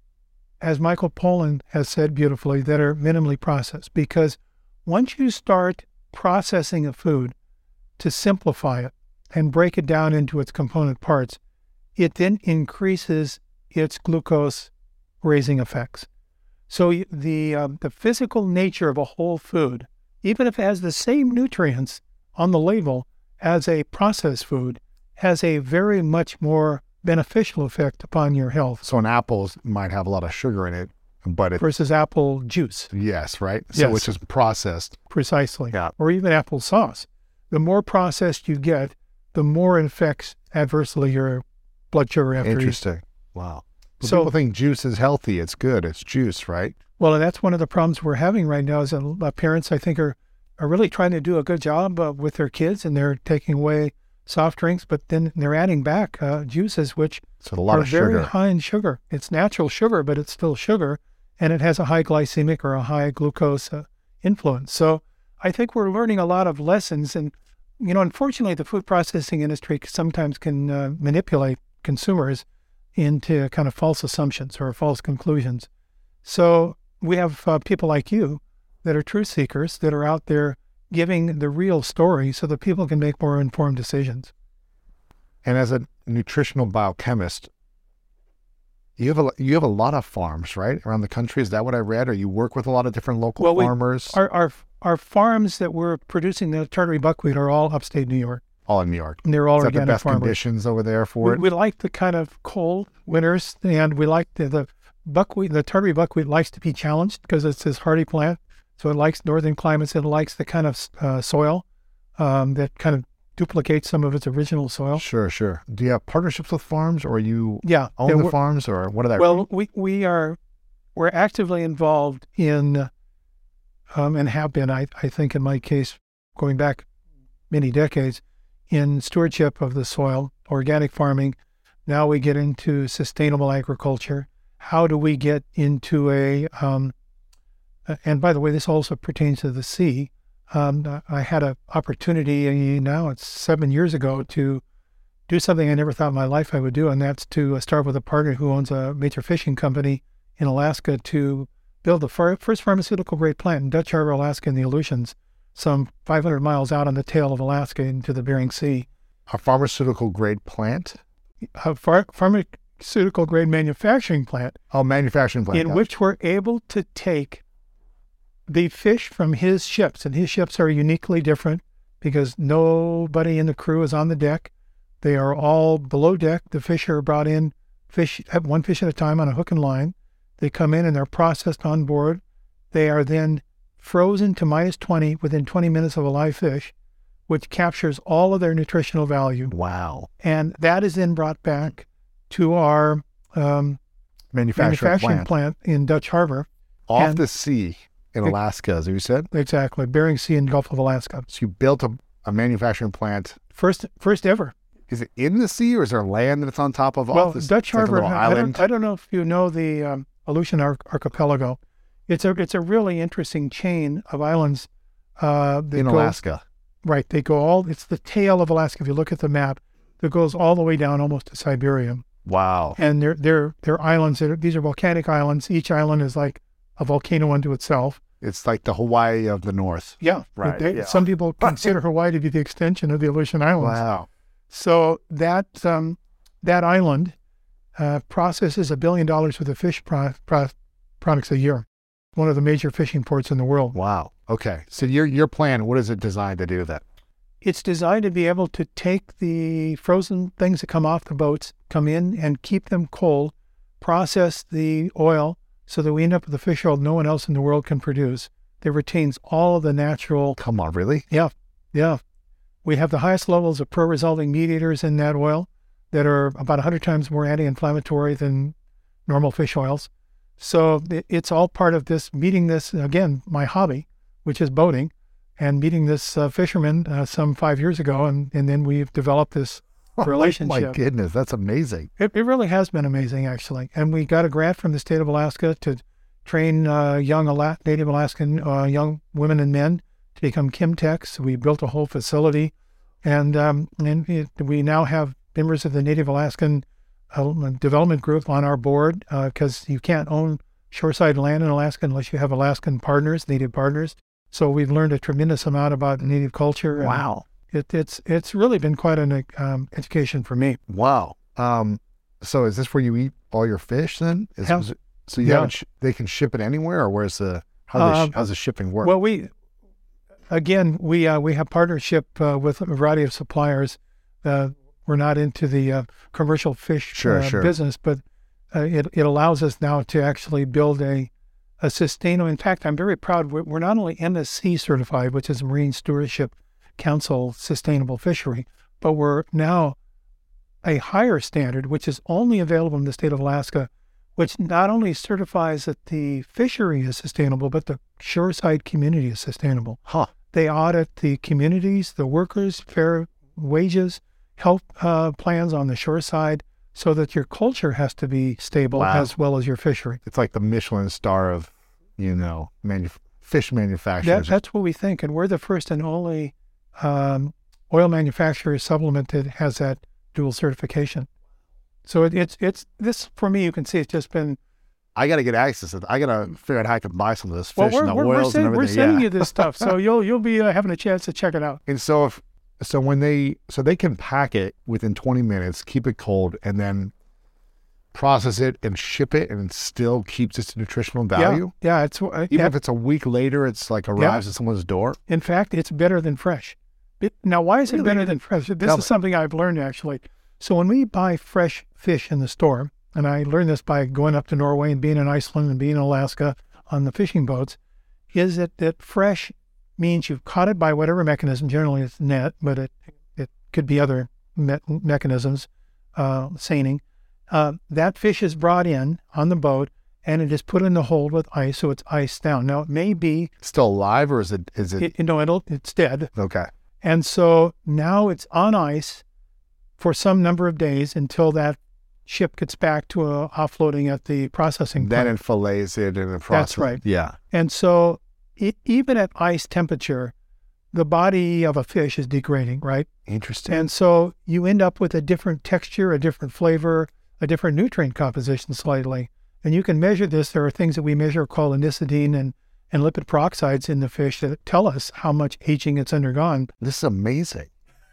as Michael Pollan has said beautifully, that are minimally processed, because once you start processing a food to simplify it and break it down into its component parts, it then increases its glucose raising effects. So the physical nature of a whole food, even if it has the same nutrients on the label as a processed food, has a very much more beneficial effect upon your health. So an apple might have a lot of sugar in it, but it... Versus apple juice. Yes, right? So Yes. which is processed. Precisely. Yeah. Or even apple sauce. The more processed you get, the more it affects adversely your blood sugar after you. Interesting. Wow. But So- people think juice is healthy. It's good. It's juice, right? Well, and that's one of the problems we're having right now is that parents, I think, are really trying to do a good job with their kids, and they're taking away soft drinks, but then they're adding back juices, which So a lot are of very sugar. high in sugar. It's natural sugar, but it's still sugar, and it has a high glycemic or a high glucose influence. So I think we're learning a lot of lessons, and unfortunately, the food processing industry sometimes can manipulate consumers into kind of false assumptions or false conclusions. So we have people like you that are truth seekers that are out there giving the real story so that people can make more informed decisions. And as a nutritional biochemist, you have a lot of farms, right, around the country. Is that what I read? Or you work with a lot of different local farmers? Our farms that we're producing the tartary buckwheat are all upstate New York. All in New York. And they're all Is that organic the best farmers. conditions over there for it? We like the kind of cold winters, and we like the buckwheat. The tartary buckwheat likes to be challenged because it's this hardy plant. So it likes northern climates. It likes the kind of soil that kind of duplicates some of its original soil. Sure. Do you have partnerships with farms, or you own the farms, or what are that? Well, we're actively involved in and have been, I think in my case, going back many decades, in stewardship of the soil, organic farming. Now we get into sustainable agriculture. How do we get into and by the way, this also pertains to the sea. I had an opportunity, now it's 7 years ago, to do something I never thought in my life I would do, and that's to start with a partner who owns a major fishing company in Alaska to build the first pharmaceutical-grade plant in Dutch Harbor, Alaska, in the Aleutians, some 500 miles out on the tail of Alaska into the Bering Sea. A pharmaceutical-grade plant? A pharmaceutical-grade manufacturing plant. Oh, manufacturing plant. In which we're able to take the fish from his ships, and his ships are uniquely different because nobody in the crew is on the deck. They are all below deck. The fish are brought in, one fish at a time on a hook and line. They come in and they're processed on board. They are then frozen to -20 within 20 minutes of a live fish, which captures all of their nutritional value. Wow. And that is then brought back to our manufacturing plant in Dutch Harbor. Off the sea in Alaska, as you said? Exactly. Bering Sea and Gulf of Alaska. So you built a manufacturing plant. First ever. Is it in the sea, or is there land that's on top of Well, off this? Dutch Harbor, like island? I don't know if you know the Aleutian Archipelago. It's a really interesting chain of islands. In Alaska. Right. They go it's the tail of Alaska. If you look at the map, that goes all the way down almost to Siberia. Wow. And they're islands. These are volcanic islands. Each island is like a volcano unto itself. It's like the Hawaii of the North. Yeah. Right. Some people consider Hawaii to be the extension of the Aleutian Islands. Wow. So that island processes $1 billion worth of fish products a year. One of the major fishing ports in the world. Wow. Okay. So your plan, what is it designed to do then? It's designed to be able to take the frozen things that come off the boats, come in and keep them cold, process the oil so that we end up with a fish oil no one else in the world can produce. That retains all of the natural. Come on, really? Yeah. We have the highest levels of pro-resolving mediators in that oil that are about 100 times more anti-inflammatory than normal fish oils. So it's all part of this, meeting this, again, my hobby, which is boating, and meeting this fisherman some 5 years ago. And then we've developed this relationship. Oh my goodness, that's amazing. It really has been amazing, actually. And we got a grant from the state of Alaska to train young Native Alaskan young women and men to become Chemtechs. We built a whole facility, and we now have members of the Native Alaskan Development Group on our board, because you can't own shoreside land in Alaska unless you have Alaskan partners, Native partners. So we've learned a tremendous amount about Native culture. Wow. It's really been quite an education for me. Wow. So is this where you eat all your fish then? So you haven't they can ship it anywhere, or how's the shipping work? Well, we have partnership with a variety of suppliers. We're not into the commercial fish business, but it allows us now to actually build a sustainable. In fact, I'm very proud. We're not only MSC certified, which is Marine Stewardship Council Sustainable Fishery, but we're now a higher standard, which is only available in the state of Alaska, which not only certifies that the fishery is sustainable, but the shoreside community is sustainable. Huh. They audit the communities, the workers, fair wages, health plans on the shoreside, so that your culture has to be stable as well as your fishery. It's like the Michelin star of, fish manufacturers. That's what we think, and we're the first and only oil manufacturer supplement that has that dual certification. So it's this, for me, you can see it's just been. I got to get access to it. I got to figure out how I can buy some of this fish and the oils and everything. We're sending you this stuff, so you'll be having a chance to check it out. And so when they can pack it within 20 minutes, keep it cold, and then process it and ship it, and it still keeps its nutritional value. Yeah. It's even if it's a week later, it's like arrives at someone's door. In fact, it's better than fresh. Now, why is it better than fresh? This is something I've learned, actually. So when we buy fresh fish in the store, and I learned this by going up to Norway and being in Iceland and being in Alaska on the fishing boats, is that fresh means you've caught it by whatever mechanism. Generally it's net, but it could be other mechanisms, seining. That fish is brought in on the boat, and it is put in the hold with ice, so it's iced down. Now, it may be still alive, or is it? It's dead. Okay. And so now it's on ice for some number of days until that ship gets back to offloading at the processing plant. Then it fillets it in the process. That's right. Yeah. And so even at ice temperature, the body of a fish is degrading, right? Interesting. And so you end up with a different texture, a different flavor, a different nutrient composition slightly. And you can measure this. There are things that we measure called anisodine and lipid peroxides in the fish that tell us how much aging it's undergone. This is amazing.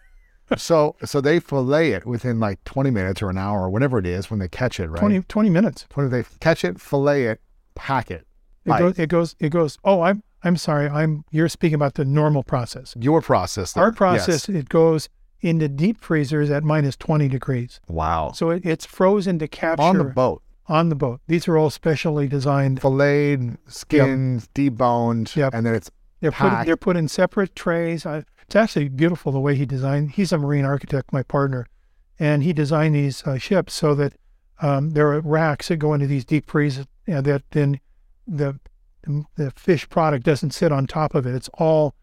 So they fillet it within like 20 minutes or an hour or whatever it is when they catch it, right? 20 minutes. They catch it, fillet it, pack it. It goes. Oh, I'm sorry. You're speaking about the normal process. Your process. Our process, yes. It goes into deep freezers at minus 20 degrees. Wow. So it's frozen to capture. On the boat. On the boat. These are all specially designed. Filleted, skinned, deboned, and then it's packed. They're put in separate trays. It's actually beautiful the way he designed. He's a marine architect, my partner, and he designed these ships so that there are racks that go into these deep freezers, that then the fish product doesn't sit on top of it. It's all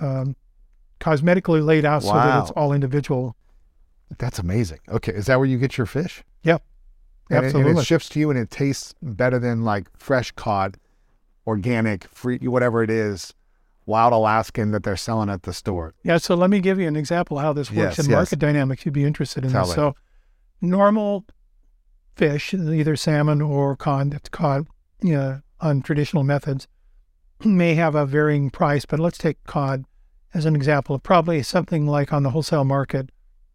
cosmetically laid out so that it's all individual. That's amazing. Okay, is that where you get your fish? Yep. Absolutely. And it ships to you, and it tastes better than like fresh caught, organic, free, whatever it is. wild Alaskan that they're selling at the store. Yeah, so let me give you an example how this works in market dynamics. You'd be interested in this. So normal fish, either salmon or cod that's caught on traditional methods, may have a varying price, but let's take cod as an example of probably something like on the wholesale market,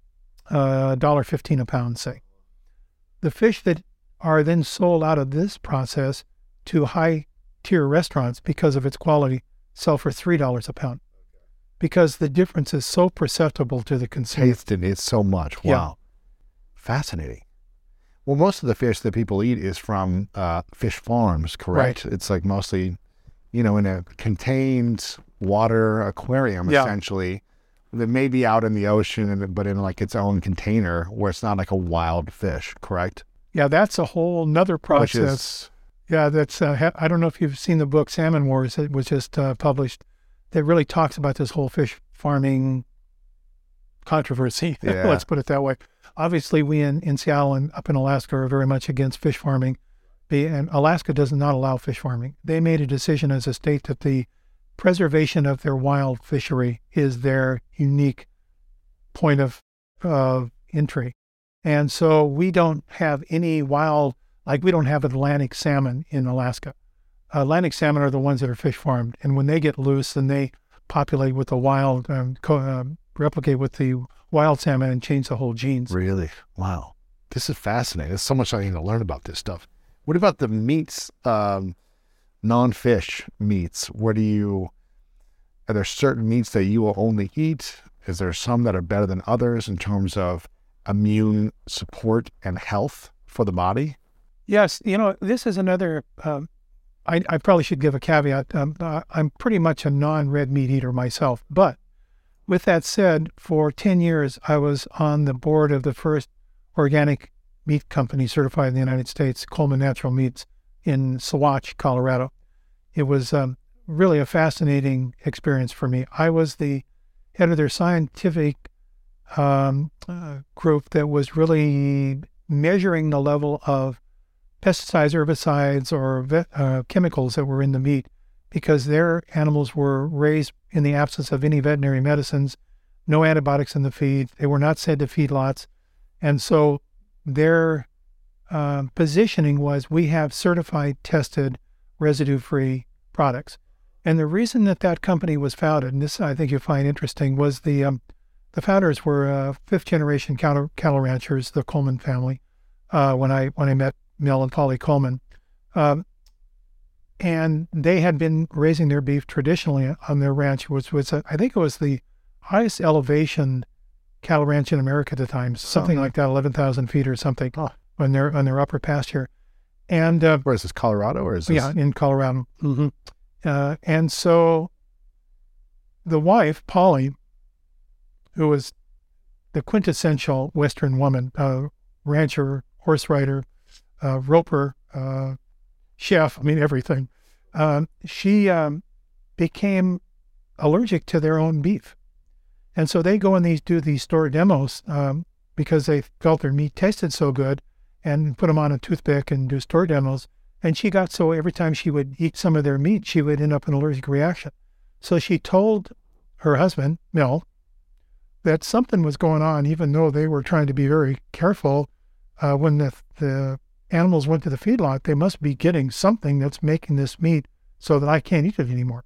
$1.15 a pound, say. The fish that are then sold out of this process to high-tier restaurants because of its quality sell for $3 a pound because the difference is so perceptible to the consumer. Tasted it so much. Wow. Yeah. Fascinating. Well, most of the fish that people eat is from fish farms, correct? Right. It's like mostly, in a contained water aquarium, essentially, that may be out in the ocean, but in like its own container where it's not like a wild fish, correct? Yeah, that's a whole nother process. That's, I don't know if you've seen the book Salmon Wars. It was just published. That really talks about this whole fish farming controversy. Yeah. Let's put it that way. Obviously, we in Seattle and up in Alaska are very much against fish farming. And Alaska does not allow fish farming. They made a decision as a state that the preservation of their wild fishery is their unique point of entry. And so we don't have any wild, like we don't have Atlantic salmon in Alaska. Atlantic salmon are the ones that are fish farmed. And when they get loose, then they populate with the wild, replicate with the wild salmon and change the whole genes. Really? Wow. This is fascinating. There's so much I need to learn about this stuff. What about the meats, non-fish meats? Are there certain meats that you will only eat? Is there some that are better than others in terms of immune support and health for the body? Yes. This is another, I probably should give a caveat. I'm pretty much a non-red meat eater myself. But with that said, for 10 years, I was on the board of the first organic meat company certified in the United States, Coleman Natural Meats, in Saguache, Colorado. It was really a fascinating experience for me. I was the head of their scientific group that was really measuring the level of pesticides, herbicides, or chemicals that were in the meat because their animals were raised in the absence of any veterinary medicines, no antibiotics in the feed. They were not sent to feedlots. And so their positioning was, we have certified, tested, residue-free products. And the reason that company was founded, and this I think you'll find interesting, was the founders were fifth-generation cattle ranchers, the Coleman family, when I met Mel and Polly Coleman. And they had been raising their beef traditionally on their ranch, which was, I think it was the highest elevation cattle ranch in America at the time, something like that, 11,000 feet or something, on their upper pasture. And where is this, Colorado, or is this? Yeah, in Colorado. Mm-hmm. And so the wife, Polly, who was the quintessential Western woman, rancher, horse rider, roper, chef, everything, she became allergic to their own beef. And so they go and do these store demos because they felt their meat tasted so good, and put them on a toothpick and do store demos. And she got so every time she would eat some of their meat, she would end up in an allergic reaction. So she told her husband, Mel, that something was going on, even though they were trying to be very careful. When the animals went to the feedlot, they must be getting something that's making this meat so that I can't eat it anymore.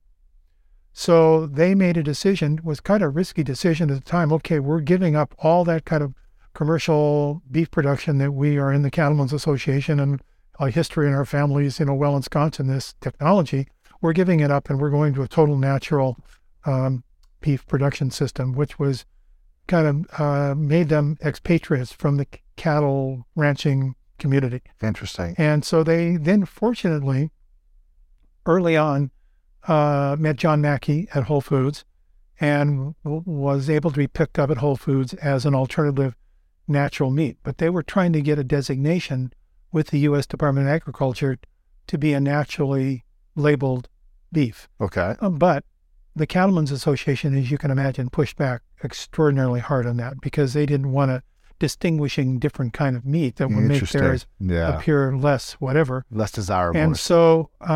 So they made a decision, was kind of a risky decision at the time. Okay, we're giving up all that kind of commercial beef production that we are in the Cattlemen's Association and our history in our families, well ensconced in this technology. We're giving it up and we're going to a total natural beef production system, which was kind of made them expatriates from the cattle ranching community. Interesting. And so they then, fortunately, early on, met John Mackey at Whole Foods and was able to be picked up at Whole Foods as an alternative natural meat. But they were trying to get a designation with the U.S. Department of Agriculture to be a naturally labeled beef. Okay. But the Cattlemen's Association, as you can imagine, pushed back extraordinarily hard on that because they didn't want a distinguishing different kind of meat that would make theirs appear less whatever. Less desirable. And so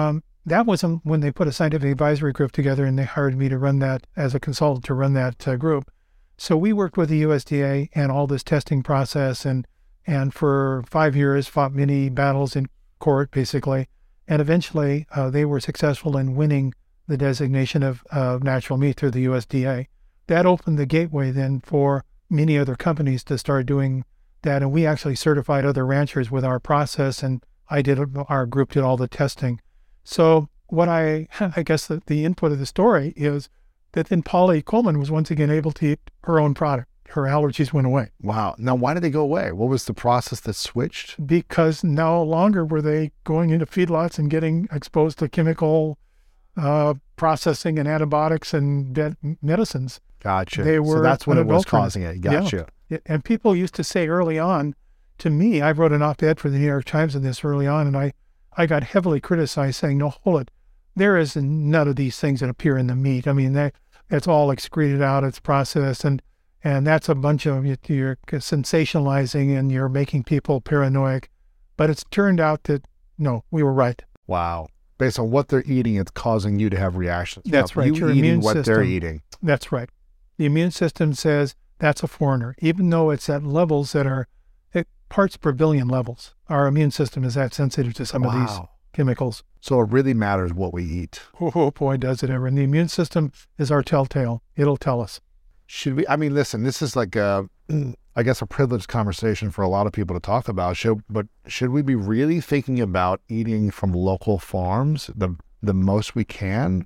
that wasn't when they put a scientific advisory group together and they hired me to run that as a consultant to run that group. So we worked with the USDA and all this testing process and for 5 years fought many battles in court, basically. And eventually they were successful in winning the designation of natural meat through the USDA. That opened the gateway then for many other companies to start doing that. And we actually certified other ranchers with our process, and our group did all the testing. So what I guess the input of the story is that then Polly Coleman was once again able to eat her own product. Her allergies went away. Wow. Now, why did they go away? What was the process that switched? Because no longer were they going into feedlots and getting exposed to chemical processing and antibiotics and medicines. Gotcha. They were so that's what it was unadulterated. causing it. Gotcha. Yeah. And people used to say early on to me, I wrote an op-ed for the New York Times on this early on, and I got heavily criticized saying, no, hold it. There is none of these things that appear in the meat. I mean, it's all excreted out, it's processed, and that's a bunch of, you're sensationalizing and you're making people paranoid. But it's turned out that, no, we were right. Wow. Based on what they're eating, it's causing you to have reactions. That's right. You eating what they're eating. That's right. The immune system says that's a foreigner, even though it's at levels that are parts per billion levels. Our immune system is that sensitive to some of these chemicals. So it really matters what we eat. Oh boy, does it ever. And the immune system is our telltale. It'll tell us. Should we, listen, this is like a privileged conversation for a lot of people to talk about. But should we be really thinking about eating from local farms the most we can?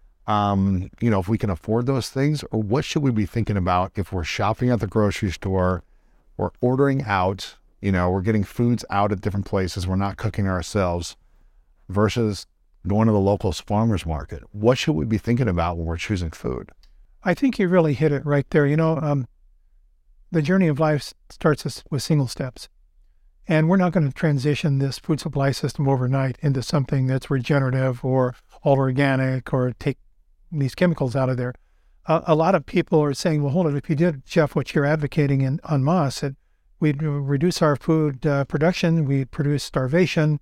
If we can afford those things, or what should we be thinking about if we're shopping at the grocery store, or ordering out, we're getting foods out at different places, we're not cooking ourselves, versus going to the local farmer's market? What should we be thinking about when we're choosing food? I think you really hit it right there. The journey of life starts with single steps. And we're not going to transition this food supply system overnight into something that's regenerative or all organic or take these chemicals out of there. A lot of people are saying, well, hold it, if you did, Jeff, what you're advocating en masse, that we'd reduce our food production, we'd produce starvation,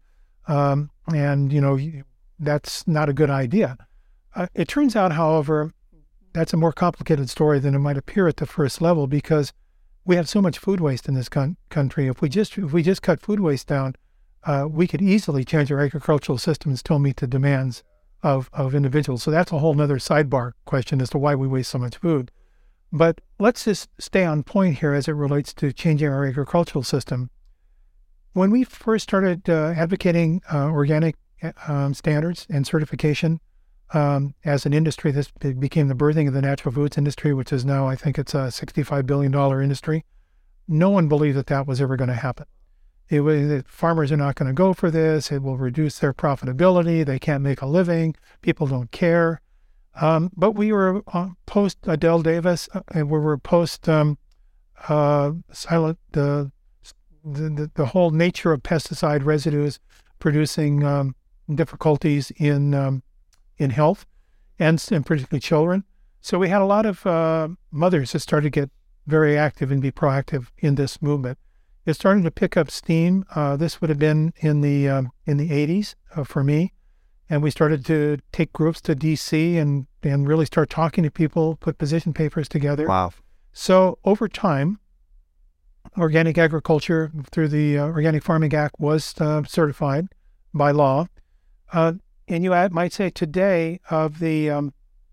and that's not a good idea. It turns out, however, that's a more complicated story than it might appear at the first level, because we have so much food waste in this country. If we just cut food waste down, we could easily change our agricultural system and still meet the demands of individuals. So that's a whole nother sidebar question as to why we waste so much food. But let's just stay on point here as it relates to changing our agricultural system. When we first started advocating organic standards and certification as an industry, this became the birthing of the natural foods industry, which is now, I think it's a $65 billion industry. No one believed that was ever going to happen. Farmers are not going to go for this. It will reduce their profitability. They can't make a living. People don't care. But we were post Adele Davis, and we were post silent the whole nature of pesticide residues producing difficulties in health and particularly children. So we had a lot of mothers that started to get very active and be proactive in this movement. It started to pick up steam. This would have been in the 80s for me. And we started to take groups to D.C. and really start talking to people, put position papers together. Wow. So over time, organic agriculture through the Organic Farming Act was certified by law. And you might say today, of the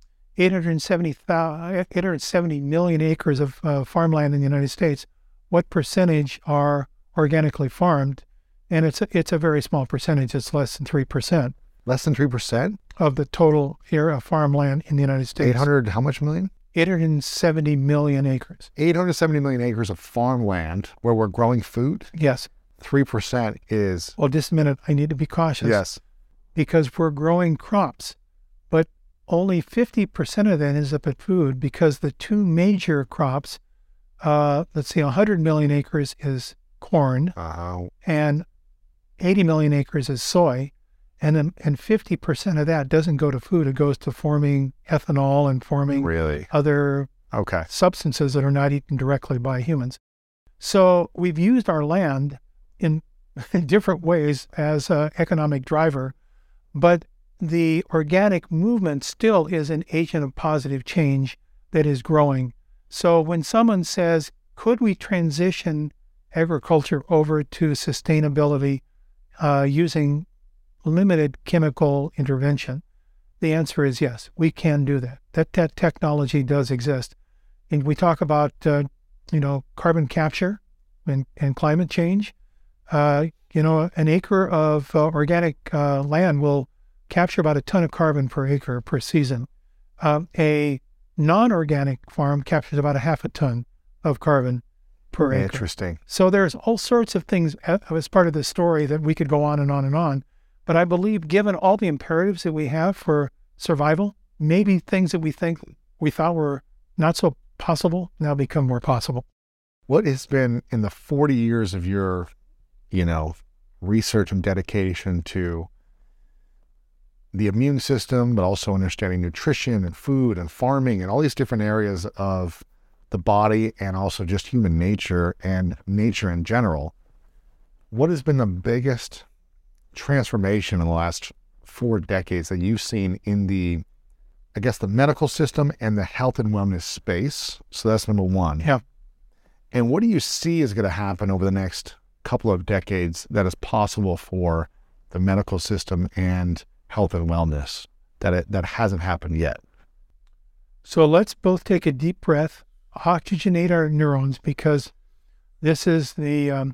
870 million acres of farmland in the United States, what percentage are organically farmed? And it's a very small percentage. It's less than 3%. Less than 3%? Of the total area of farmland in the United States. 800, how much million? 870 million acres. 870 million acres of farmland where we're growing food? Yes. 3% is... Well, just a minute. I need to be cautious. Yes. Because we're growing crops, but only 50% of that is up at food, because the two major crops, 100 million acres is corn, and 80 million acres is soy, and 50% of that doesn't go to food. It goes to forming ethanol and forming other substances that are not eaten directly by humans. So we've used our land in different ways as an economic driver, but the organic movement still is an agent of positive change that is growing. So when someone says, could we transition agriculture over to sustainability using limited chemical intervention? The answer is yes, we can do that. That technology does exist. And we talk about, carbon capture and climate change. An acre of organic land will capture about a ton of carbon per acre per season. A non-organic farm captures about a half a ton of carbon per acre. Interesting. So there's all sorts of things as part of this story that we could go on and on and on. But I believe given all the imperatives that we have for survival, maybe things that we thought were not so possible now become more possible. What has been in the 40 years of your, research and dedication to the immune system, but also understanding nutrition and food and farming and all these different areas of the body and also just human nature and nature in general, what has been the biggest transformation in the last 4 decades that you've seen in the medical system and the health and wellness space? So that's number one. Yeah. And what do you see is going to happen over the next couple of decades that is possible for the medical system and health and wellness that hasn't happened yet? So let's both take a deep breath, oxygenate our neurons, because this is the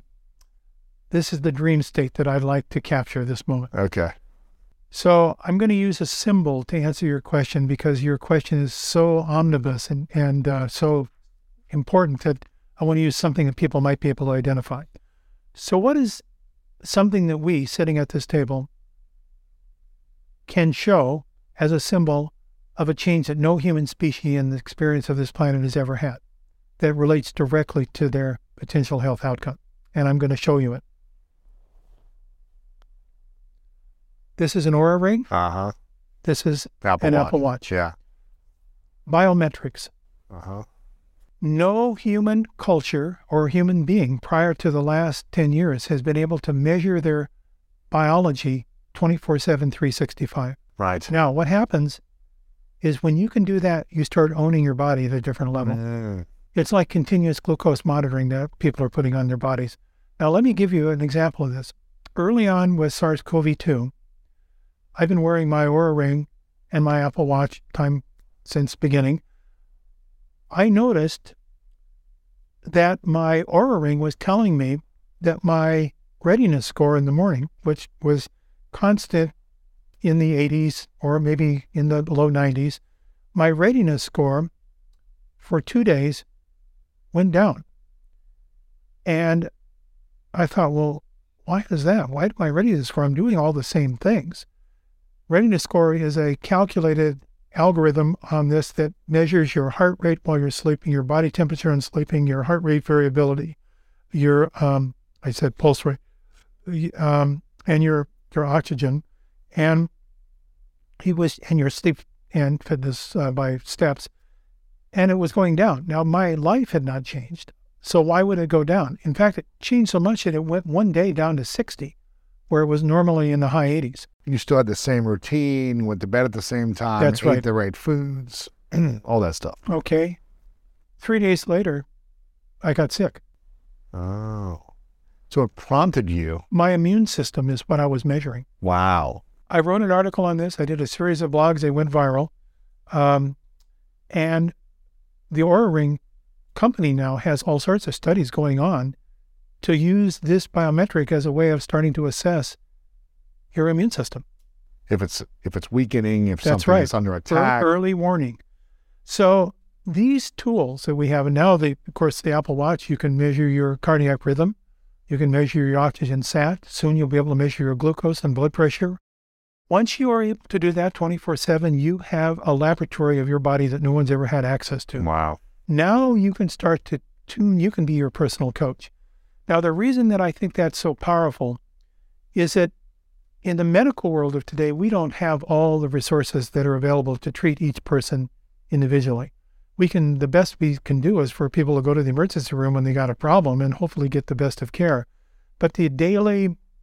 dream state that I'd like to capture this moment. Okay. So I'm going to use a symbol to answer your question because your question is so omnibus and so important that I want to use something that people might be able to identify. So what is something that we, sitting at this table, can show as a symbol of a change that no human species in the experience of this planet has ever had that relates directly to their potential health outcome? And I'm going to show you it. This is an Oura ring. Uh-huh. This is Apple Watch. Yeah. Biometrics. Uh-huh. No human culture or human being prior to the last 10 years has been able to measure their biology 24/7, 365. Right. Now, what happens is when you can do that, you start owning your body at a different level. It's like continuous glucose monitoring that people are putting on their bodies. Now, let me give you an example of this. Early on with SARS-CoV-2, I've been wearing my Oura ring and my Apple Watch time since beginning. I noticed that my Oura ring was telling me that my readiness score in the morning, which was constant in the 80s or maybe in the low 90s, my readiness score for 2 days went down. And I thought, well, why is that? Why did my readiness score? I'm doing all the same things. Readiness score is a calculated algorithm on this that measures your heart rate while you're sleeping, your body temperature and sleeping, your heart rate variability, your pulse rate, and your oxygen, and your sleep and fitness by steps, and it was going down. Now my life had not changed, so why would it go down? In fact, it changed so much that it went one day down to 60, where it was normally in the high 80s. You still had the same routine, went to bed at the same time, That's right. ate the right foods, all that stuff. Okay. 3 days later, I got sick. Oh. So it prompted you. My immune system is what I was measuring. Wow. I wrote an article on this. I did a series of blogs. They went viral. And the Oura Ring company now has all sorts of studies going on to use this biometric as a way of starting to assess your immune system. If it's weakening, if That's something right. is under attack. Early warning. So these tools that we have, and now of course the Apple Watch, you can measure your cardiac rhythm. You can measure your oxygen sat. Soon you'll be able to measure your glucose and blood pressure. Once you are able to do that 24/7, you have a laboratory of your body that no one's ever had access to. Wow. Now you can start to tune, you can be your personal coach. Now, the reason that I think that's so powerful is that in the medical world of today, we don't have all the resources that are available to treat each person individually. The best we can do is for people to go to the emergency room when they got a problem and hopefully get the best of care. But the daily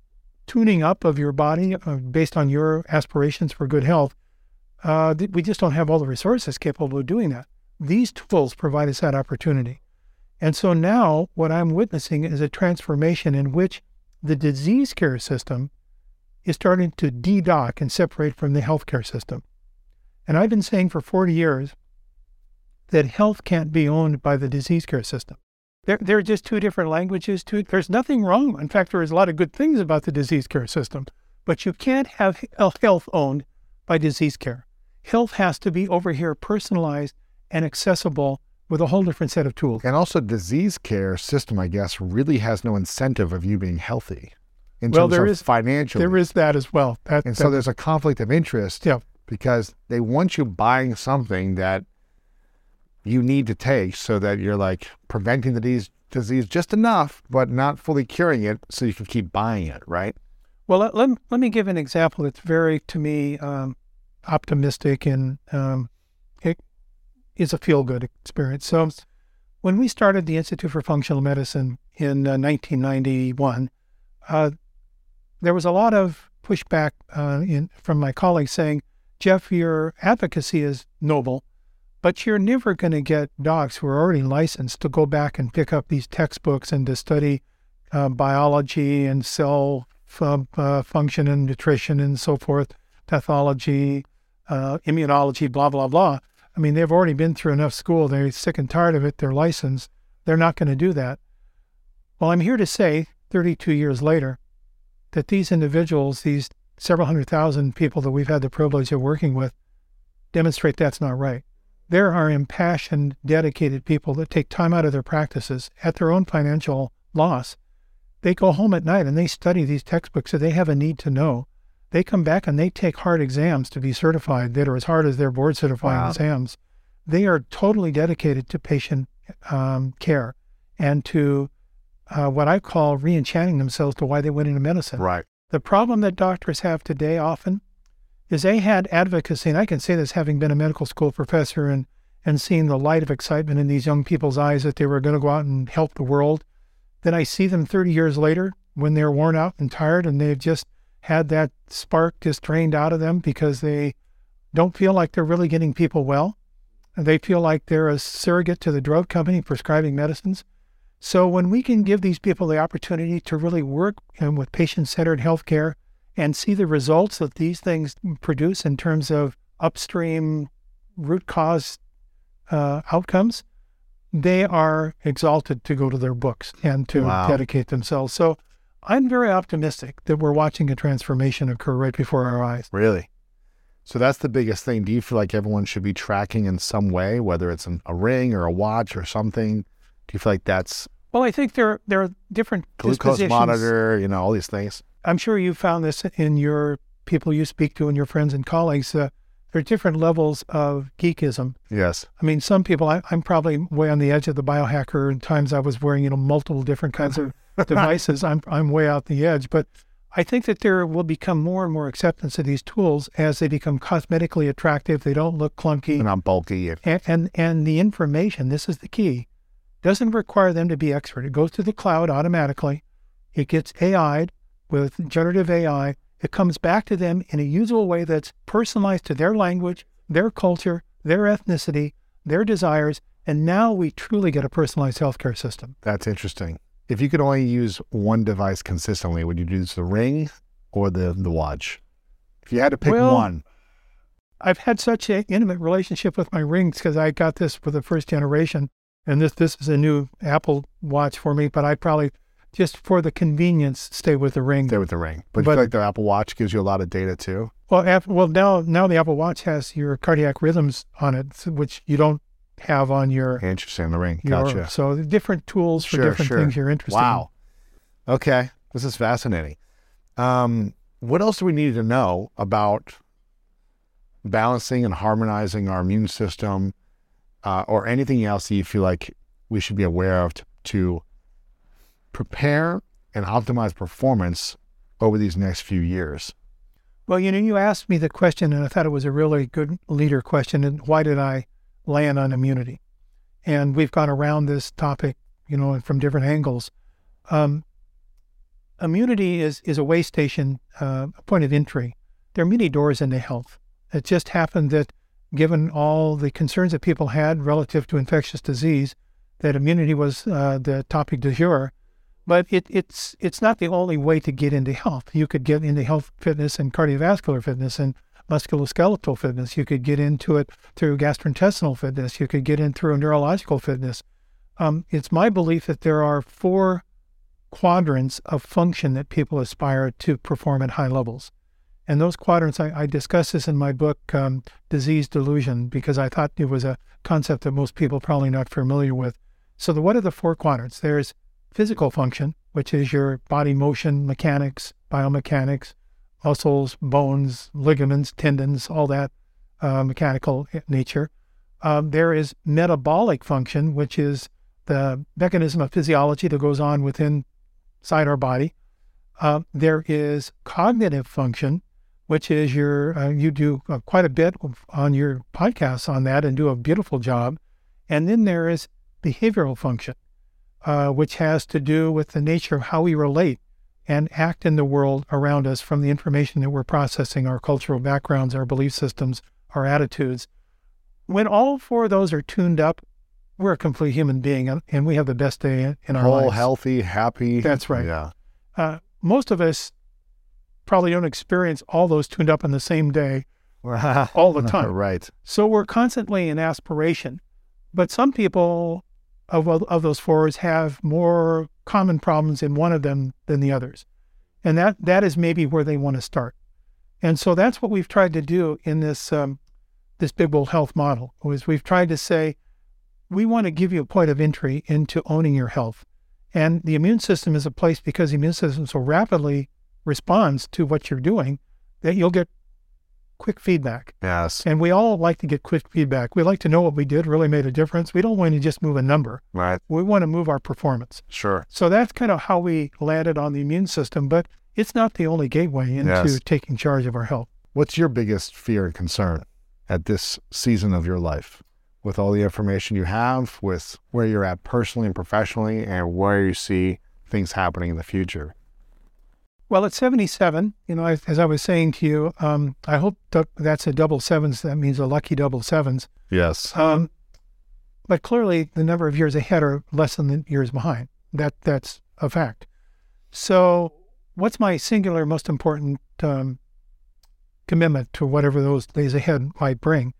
tuning up of your body based on your aspirations for good health, we just don't have all the resources capable of doing that. These tools provide us that opportunity. And so now what I'm witnessing is a transformation in which the disease care system is starting to de-dock and separate from the healthcare system. And I've been saying for 40 years that health can't be owned by the disease care system. There are just two different languages to it. There's nothing wrong. In fact, there is a lot of good things about the disease care system, but you can't have health owned by disease care. Health has to be over here personalized and accessible with a whole different set of tools. And also disease care system, I guess, really has no incentive of you being healthy in Well, terms there of is financially. There is that as well. So there's a conflict of interest because they want you buying something that you need to take so that you're like preventing the disease just enough, but not fully curing it so you can keep buying it, right? Well, let me give an example that's very, to me, optimistic and it is a feel-good experience. So when we started the Institute for Functional Medicine in 1991, there was a lot of pushback from my colleagues saying, Jeff, your advocacy is noble, but you're never going to get docs who are already licensed to go back and pick up these textbooks and to study biology and cell function and nutrition and so forth, pathology, immunology, blah, blah, blah. I mean, they've already been through enough school. They're sick and tired of it. They're licensed. They're not going to do that. Well, I'm here to say, 32 years later, that these individuals, these several 100,000 people that we've had the privilege of working with, demonstrate that's not right. There are impassioned, dedicated people that take time out of their practices at their own financial loss. They go home at night and they study these textbooks that they have a need to know. They come back and they take hard exams to be certified that are as hard as their board certifying exams. They are totally dedicated to patient care and to what I call re-enchanting themselves to why they went into medicine. Right. The problem that doctors have today often is they had advocacy, and I can say this having been a medical school professor and seeing the light of excitement in these young people's eyes that they were going to go out and help the world. Then I see them 30 years later when they're worn out and tired and they've just had that spark just drained out of them because they don't feel like they're really getting people well. They feel like they're a surrogate to the drug company prescribing medicines. So when we can give these people the opportunity to really work with patient-centered healthcare and see the results that these things produce in terms of upstream root cause outcomes, they are exalted to go to their books and to dedicate themselves. So I'm very optimistic that we're watching a transformation occur right before our eyes. Really? So that's the biggest thing. Do you feel like everyone should be tracking in some way, whether it's a ring or a watch or something? Do you feel like that's... Well, I think there are different glucose dispositions. monitor, all these things. I'm sure you found this in your people you speak to and your friends and colleagues. There are different levels of geekism. Yes. I mean, some people, I'm probably way on the edge of the biohacker. And times I was wearing, multiple different kinds of devices. I'm way out the edge. But I think that there will become more and more acceptance of these tools as they become cosmetically attractive. They don't look clunky. And not bulky. And the information, this is the key, doesn't require them to be expert. It goes to the cloud automatically. It gets AI'd with generative AI. It comes back to them in a usable way that's personalized to their language, their culture, their ethnicity, their desires, and now we truly get a personalized healthcare system. That's interesting. If you could only use one device consistently, would you use the ring or the watch? If you had to pick one. I've had such an intimate relationship with my rings because I got this for the first generation, and this is a new Apple Watch for me, but I'd probably, just for the convenience, stay with the ring. Stay with the ring. But you feel like the Apple Watch gives you a lot of data too? Well, now the Apple Watch has your cardiac rhythms on it, which you don't have on your... Interesting, the ring. Gotcha. So different tools for different things you're interested in. Wow. Okay. This is fascinating. What else do we need to know about balancing and harmonizing our immune system or anything else that you feel like we should be aware of to prepare and optimize performance over these next few years? Well, you asked me the question, and I thought it was a really good leader question, and why did I land on immunity? And we've gone around this topic, from different angles. immunity is a way station, a point of entry. There are many doors into health. It just happened that given all the concerns that people had relative to infectious disease, that immunity was the topic du jour. But it's not the only way to get into health. You could get into health fitness and cardiovascular fitness and musculoskeletal fitness. You could get into it through gastrointestinal fitness. You could get in through neurological fitness. It's my belief that there are 4 quadrants of function that people aspire to perform at high levels. And those quadrants, I discuss this in my book, Disease Delusion, because I thought it was a concept that most people probably not familiar with. So what are the 4 quadrants? There's physical function, which is your body motion, mechanics, biomechanics, muscles, bones, ligaments, tendons, all that mechanical nature. There is metabolic function, which is the mechanism of physiology that goes on inside our body. There is cognitive function, which is you do quite a bit on your podcasts on that and do a beautiful job. And then there is behavioral function, which has to do with the nature of how we relate and act in the world around us from the information that we're processing, our cultural backgrounds, our belief systems, our attitudes. When all 4 of those are tuned up, we're a complete human being, and we have the best day in our lives. Whole, healthy, happy. That's right. Yeah. Most of us probably don't experience all those tuned up on the same day all the time. Right. So we're constantly in aspiration. But some people of those 4s have more common problems in one of them than the others. And that is maybe where they want to start. And so that's what we've tried to do in this Big Bold Health model, is we've tried to say, we want to give you a point of entry into owning your health. And the immune system is a place, because the immune system so rapidly responds to what you're doing, that you'll get quick feedback. Yes. And we all like to get quick feedback. We like to know what we did really made a difference. We don't want to just move a number. Right. We want to move our performance. Sure. So that's kind of how we landed on the immune system, but it's not the only gateway into taking charge of our health. What's your biggest fear and concern at this season of your life, with all the information you have, with where you're at personally and professionally, and where you see things happening in the future? Well, at 77, as I was saying to you, I hope that's a double sevens. That means a lucky double sevens. Yes. But clearly, the number of years ahead are less than the years behind. That's a fact. So what's my singular most important commitment to whatever those days ahead might bring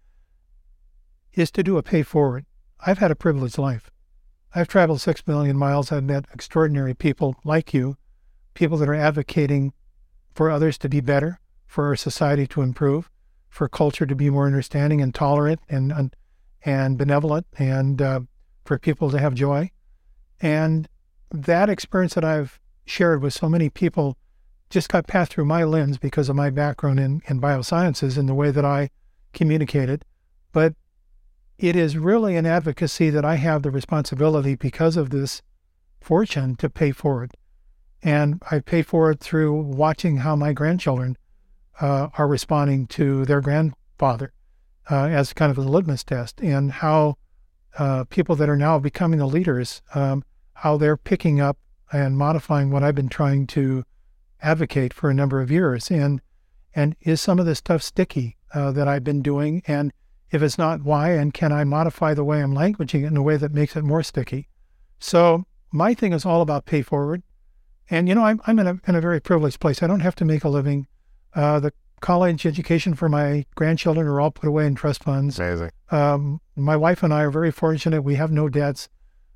is to do a pay forward. I've had a privileged life. I've traveled 6 million miles. I've met extraordinary people like you, people that are advocating for others to be better, for our society to improve, for culture to be more understanding and tolerant and benevolent, and for people to have joy. And that experience that I've shared with so many people just got passed through my lens because of my background in biosciences and the way that I communicated. But it is really an advocacy that I have the responsibility, because of this fortune, to pay forward. And I pay forward through watching how my grandchildren are responding to their grandfather as kind of a litmus test, and how people that are now becoming the leaders, how they're picking up and modifying what I've been trying to advocate for a number of years. And is some of this stuff sticky that I've been doing? And if it's not, why? And can I modify the way I'm languaging it in a way that makes it more sticky? So my thing is all about pay forward. And, I'm in a very privileged place. I don't have to make a living. The college education for my grandchildren are all put away in trust funds. Amazing. My wife and I are very fortunate. We have no debts.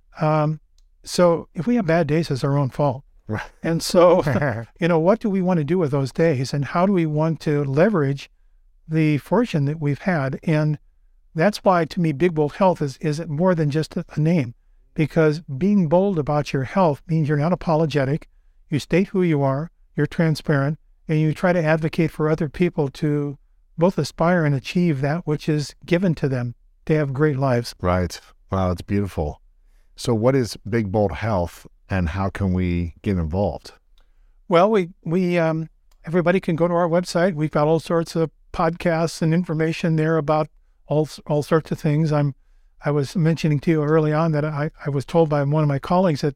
So if we have bad days, it's our own fault. And so, what do we want to do with those days? And how do we want to leverage the fortune that we've had? And that's why, to me, Big Bold Health is more than just a name, because being bold about your health means you're not apologetic. You state who you are, you're transparent, and you try to advocate for other people to both aspire and achieve that which is given to them to have great lives. Right. Wow, it's beautiful. So what is Big Bold Health, and how can we get involved? Well, we everybody can go to our website. We've got all sorts of podcasts and information there about all sorts of things. I was mentioning to you early on that I was told by one of my colleagues that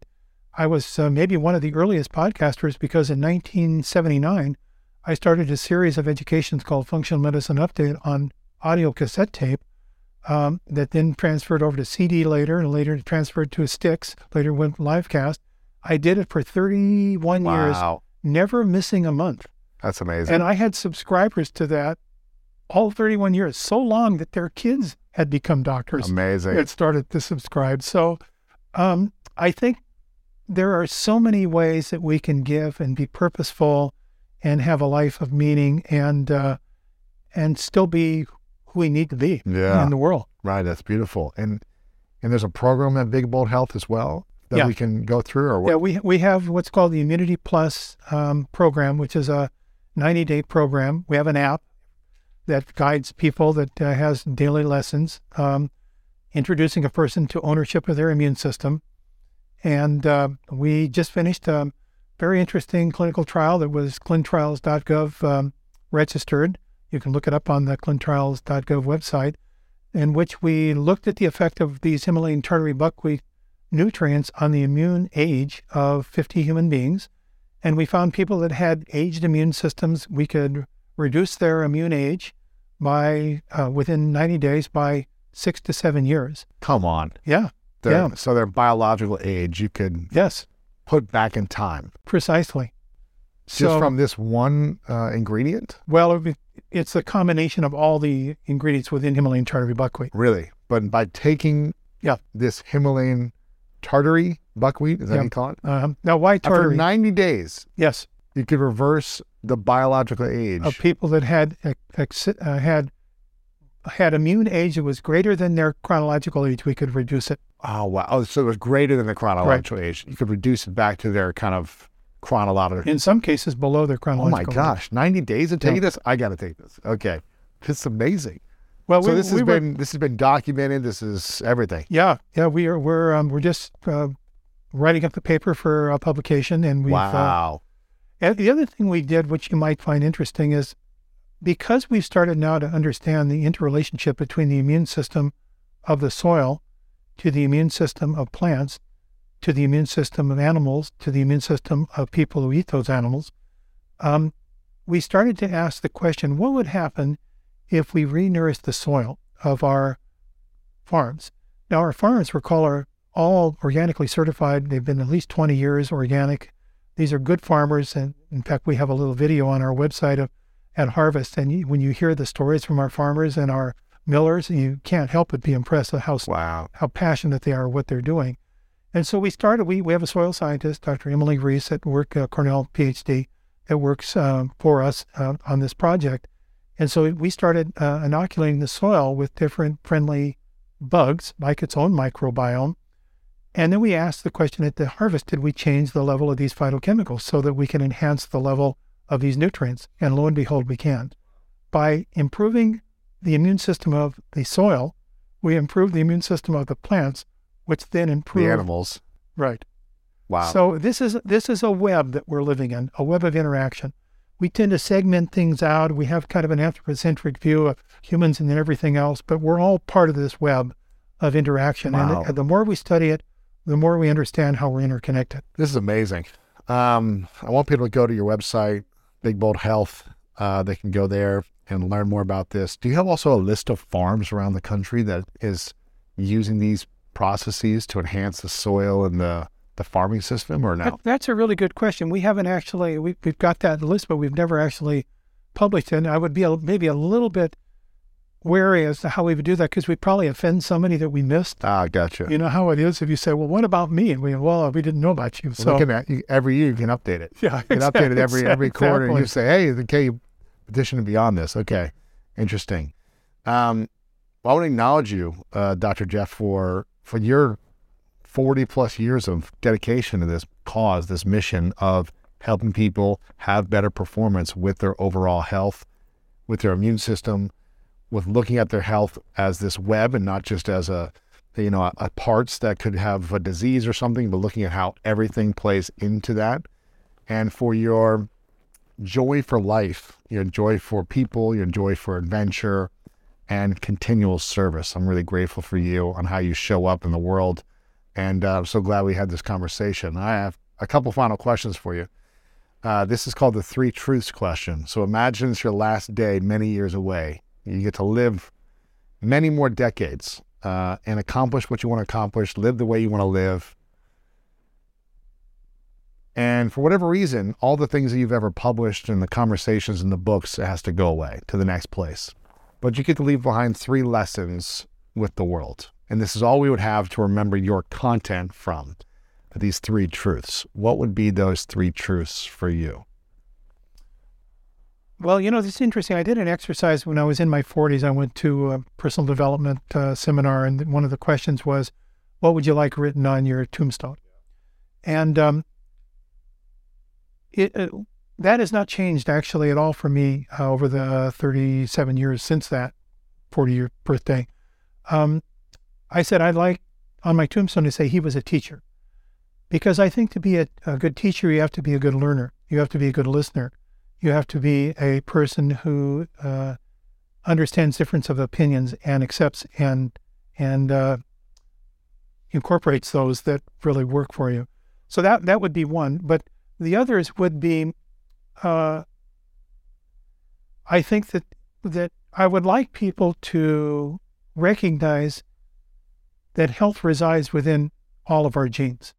I was maybe one of the earliest podcasters because in 1979, I started a series of educations called Functional Medicine Update on audio cassette tape that then transferred over to CD later, and later transferred to Sticks, later went livecast. I did it for 31 years, never missing a month. That's amazing. And I had subscribers to that all 31 years, so long that their kids had become doctors. Amazing. Had started to subscribe. So I think there are so many ways that we can give and be purposeful and have a life of meaning and still be who we need to be in the world. Right. That's beautiful. And there's a program at Big Bold Health as well that we can go through? Or what? Yeah, we have what's called the Immunity Plus program, which is a 90-day program. We have an app that guides people that has daily lessons, introducing a person to ownership of their immune system. And we just finished a very interesting clinical trial that was clintrials.gov registered. You can look it up on the clintrials.gov website, in which we looked at the effect of these Himalayan tartary buckwheat nutrients on the immune age of 50 human beings. And we found people that had aged immune systems, we could reduce their immune age by within 90 days by 6 to 7 years. Come on. Yeah. So their biological age you could put back in time. Precisely. Just from this one ingredient? Well, it's a combination of all the ingredients within Himalayan tartary buckwheat. Really? But by taking this Himalayan tartary buckwheat, is that what you call it? Now, why tartary? After 90 days, yes, you could reverse the biological age of people that had immune age that was greater than their chronological age. We could reduce it. Oh, wow. Oh, so it was greater than the chronological age. You could reduce it back to their kind of chronological. In some cases, below their chronological age. Oh, my gosh. 90 days of taking this? I got to take this. Okay. This is amazing. Well, so this has been documented. This is everything. Yeah. We're just writing up the paper for publication, and we've. Wow. And the other thing we did, which you might find interesting, is because we've started now to understand the interrelationship between the immune system of the soil to the immune system of plants, to the immune system of animals, to the immune system of people who eat those animals, we started to ask the question, what would happen if we re-nourished the soil of our farms? Now, our farms, recall, are all organically certified. They've been at least 20 years organic. These are good farmers. And in fact, we have a little video on our website at Harvest. And when you hear the stories from our farmers and our millers, you can't help but be impressed with how passionate they are what they're doing. And so we started, we have a soil scientist, Dr. Emily Reese at work, Cornell PhD, that works for us on this project. And so we started inoculating the soil with different friendly bugs, like its own microbiome. And then we asked the question at the harvest, did we change the level of these phytochemicals so that we can enhance the level of these nutrients? And lo and behold, we can. By improving the immune system of the soil, we improve the immune system of the plants, which then improve the animals. Right. Wow. So this is a web that we're living in, a web of interaction. We tend to segment things out. We have kind of an anthropocentric view of humans and then everything else, but we're all part of this web of interaction. Wow. And the more we study it, the more we understand how we're interconnected. This is amazing. I want people to go to your website, Big Bold Health. They can go there and learn more about this. Do you have also a list of farms around the country that is using these processes to enhance the soil and the farming system, or no? That's a really good question. We haven't actually, we've got that list, but we've never actually published it. And I would be maybe a little bit wary as to how we would do that, because we'd probably offend somebody that we missed. Ah, gotcha. You know how it is if you say, well, what about me? And we didn't know about you. So looking at every year, you can update it. Yeah, you can update it every quarter. And exactly. you say, hey, okay, you petition to be on this. Okay, interesting. I want to acknowledge you, Dr. Jeff, for your 40 plus years of dedication to this cause, this mission of helping people have better performance with their overall health, with their immune system, with looking at their health as this web and not just as a parts that could have a disease or something, but looking at how everything plays into that. And for your joy for life, your joy for people, your joy for adventure and continual service. I'm really grateful for you on how you show up in the world And I'm so glad we had this conversation. I have a couple final questions for you. This is called the 3 truths question. So imagine it's your last day many years away. You get to live many more decades and accomplish what you want to accomplish, live the way you want to live. And for whatever reason, all the things that you've ever published and the conversations and the books, it has to go away to the next place. But you get to leave behind 3 lessons with the world. And this is all we would have to remember your content from, these 3 truths. What would be those 3 truths for you? Well, this is interesting. I did an exercise when I was in my 40s. I went to a personal development seminar, and one of the questions was, what would you like written on your tombstone? And that has not changed actually at all for me over the 37 years since that 40-year birthday. I said I'd like on my tombstone to say he was a teacher, because I think to be a good teacher, you have to be a good learner. You have to be a good listener. You have to be a person who understands difference of opinions and accepts and incorporates those that really work for you. So that would be one. But the others would be, I think that I would like people to recognize that health resides within all of our genes.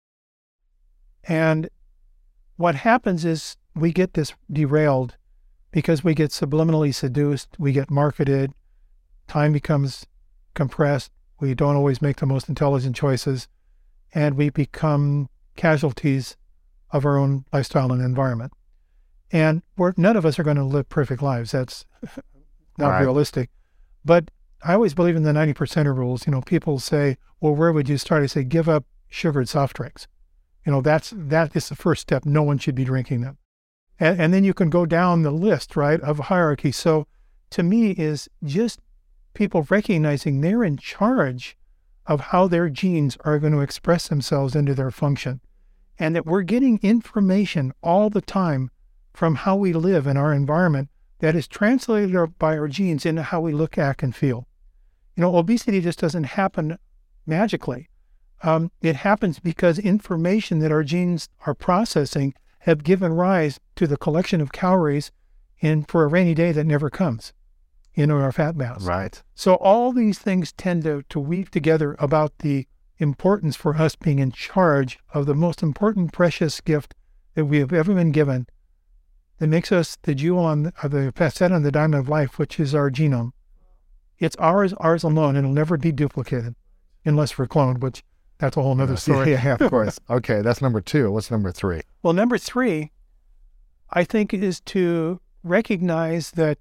And what happens is we get this derailed because we get subliminally seduced, we get marketed, time becomes compressed, we don't always make the most intelligent choices, and we become casualties of our own lifestyle and environment. And none of us are going to live perfect lives. That's not realistic. But I always believe in the 90% rules. People say, well, where would you start? I say, give up sugared soft drinks. That is the first step. No one should be drinking them. And then you can go down the list, right, of hierarchy. So to me is just people recognizing they're in charge of how their genes are going to express themselves into their function. And that we're getting information all the time from how we live in our environment that is translated by our genes into how we look, act, and feel. Obesity just doesn't happen magically. It happens because information that our genes are processing have given rise to the collection of calories for a rainy day that never comes in our fat mass. Right. So all these things tend to weave together about the importance for us being in charge of the most important, precious gift that we have ever been given, that makes us the jewel on the facet on the diamond of life, which is our genome. It's ours alone. It'll never be duplicated unless we're cloned, which that's a whole nother story. Yeah, of course. Okay, that's number 2. What's number 3? Well, number 3, I think, is to recognize that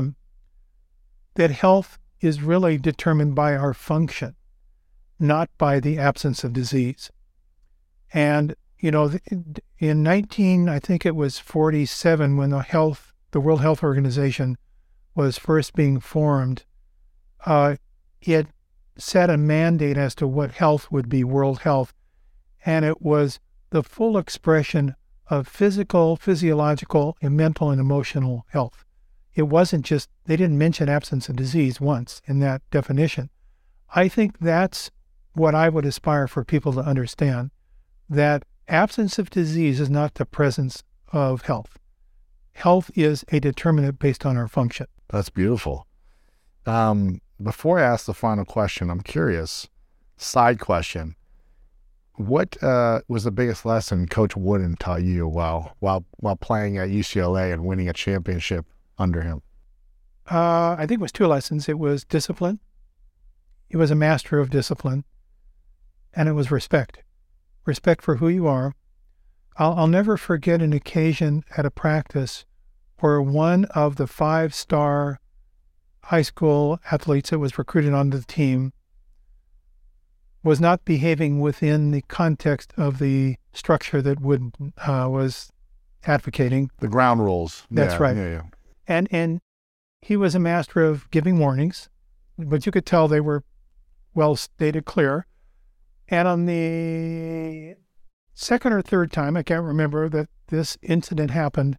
that health is really determined by our function, not by the absence of disease. And, in I think it was 47, when the World Health Organization was first being formed, it set a mandate as to what health would be, world health. And it was the full expression of physical, physiological, and mental and emotional health. It wasn't just, they didn't mention absence of disease once in that definition. I think that's what I would aspire for people to understand, that absence of disease is not the presence of health. Health is a determinant based on our function. That's beautiful. Before I ask the final question, I'm curious, side question. What was the biggest lesson Coach Wooden taught you while playing at UCLA and winning a championship under him? I think it was 2 lessons. It was discipline. He was a master of discipline. And it was respect. Respect for who you are. I'll never forget an occasion at a practice where one of the 5-star high school athletes that was recruited onto the team was not behaving within the context of the structure that Wood was advocating. The ground rules. That's right. Yeah. And he was a master of giving warnings, but you could tell they were well stated, clear. And on the second or third time, I can't remember, that this incident happened,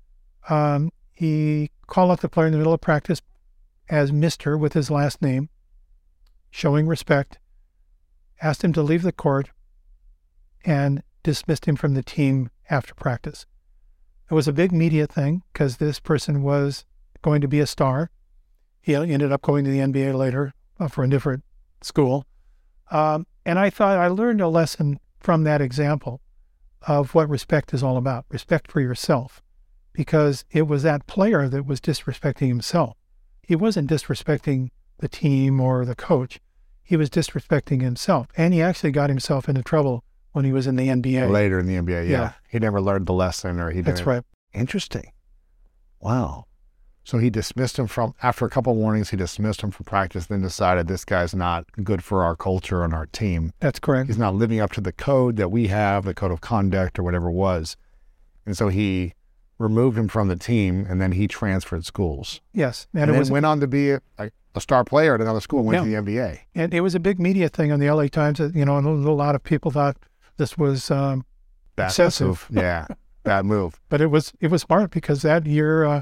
he called out the player in the middle of practice as Mr. with his last name, showing respect. asked him to leave the court, and dismissed him from the team after practice. It was a big media thing because this person was going to be a star. He ended up going to the NBA later for a different school. And I thought I learned a lesson from that example of what respect is all about, respect for yourself, because it was that player that was disrespecting himself. He wasn't disrespecting the team or the coach. He was disrespecting himself. And he actually got himself into trouble when he was in the NBA. Later in the NBA, yeah. He never learned the lesson, or he didn't. That's right. Interesting. Wow. So he dismissed him after a couple of warnings, he dismissed him from practice, then decided this guy's not good for our culture and our team. That's correct. He's not living up to the code that we have, the code of conduct or whatever it was. And so he removed him from the team, and then he transferred schools. Yes. And then went on to be a star player at another school and went to the NBA. And it was a big media thing on the LA Times. And a lot of people thought this was excessive. Yeah, bad move. But it was smart because that year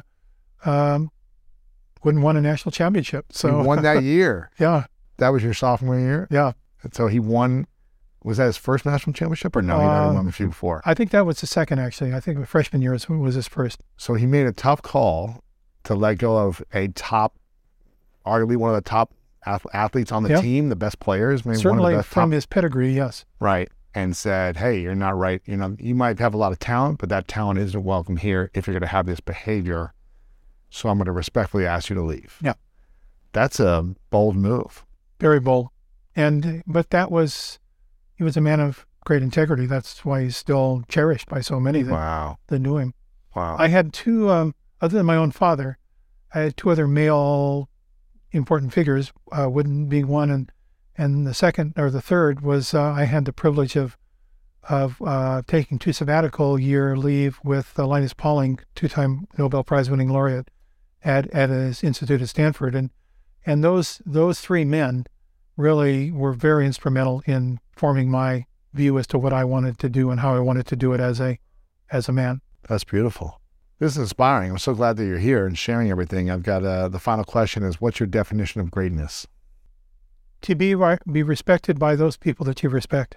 Wooden won a national championship. So he won that year. Yeah. That was your sophomore year? Yeah. And so he won. Was that his first national championship, or no? He already won a few before. I think that was the second, actually. I think the freshman year was his first. So he made a tough call to let go of arguably one of the top athletes on the team, the best players. Maybe certainly one of the best from his pedigree, yes. Right. And said, hey, you're not right. You might have a lot of talent, but that talent isn't welcome here if you're going to have this behavior. So I'm going to respectfully ask you to leave. Yeah. That's a bold move. Very bold. But he was a man of great integrity. That's why he's still cherished by so many that knew him. Wow. I had two, other than my own father, I had two other male important figures, Wooden being one, and the second or the third was I had the privilege of taking 2 sabbatical year leave with Linus Pauling, 2-time Nobel Prize winning laureate at his institute at Stanford, and those 3 men really were very instrumental in forming my view as to what I wanted to do and how I wanted to do it as a man. That's beautiful. This is inspiring. I'm so glad that you're here and sharing everything. I've got the final question is, what's your definition of greatness? To be respected by those people that you respect.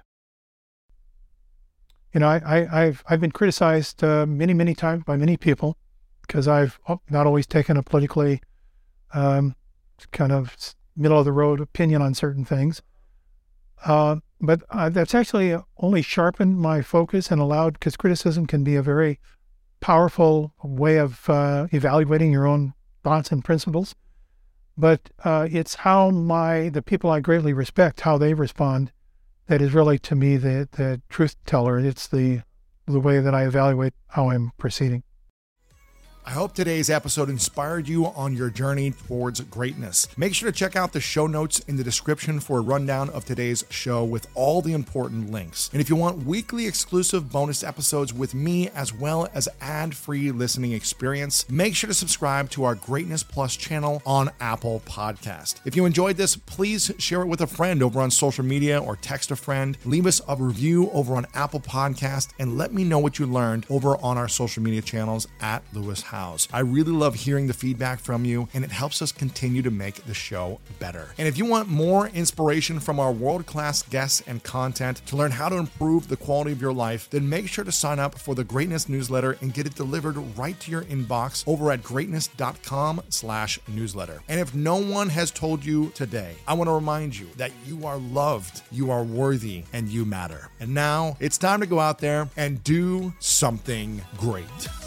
I've been criticized many times by many people because I've not always taken a politically kind of middle of the road opinion on certain things. But that's actually only sharpened my focus and allowed, because criticism can be a very powerful way of evaluating your own thoughts and principles. But it's how the people I greatly respect, how they respond, that is really, to me, the truth teller. It's the way that I evaluate how I'm proceeding. I hope today's episode inspired you on your journey towards greatness. Make sure to check out the show notes in the description for a rundown of today's show with all the important links. And if you want weekly exclusive bonus episodes with me, as well as ad-free listening experience, make sure to subscribe to our Greatness Plus channel on Apple Podcast. If you enjoyed this, please share it with a friend over on social media or text a friend. Leave us a review over on Apple Podcast and let me know what you learned over on our social media channels at Lewis Howes. I really love hearing the feedback from you, and it helps us continue to make the show better. And if you want more inspiration from our world-class guests and content to learn how to improve the quality of your life, then make sure to sign up for the Greatness newsletter and get it delivered right to your inbox over at greatness.com/newsletter. And if no one has told you today, I want to remind you that you are loved, you are worthy, and you matter. And now it's time to go out there and do something great.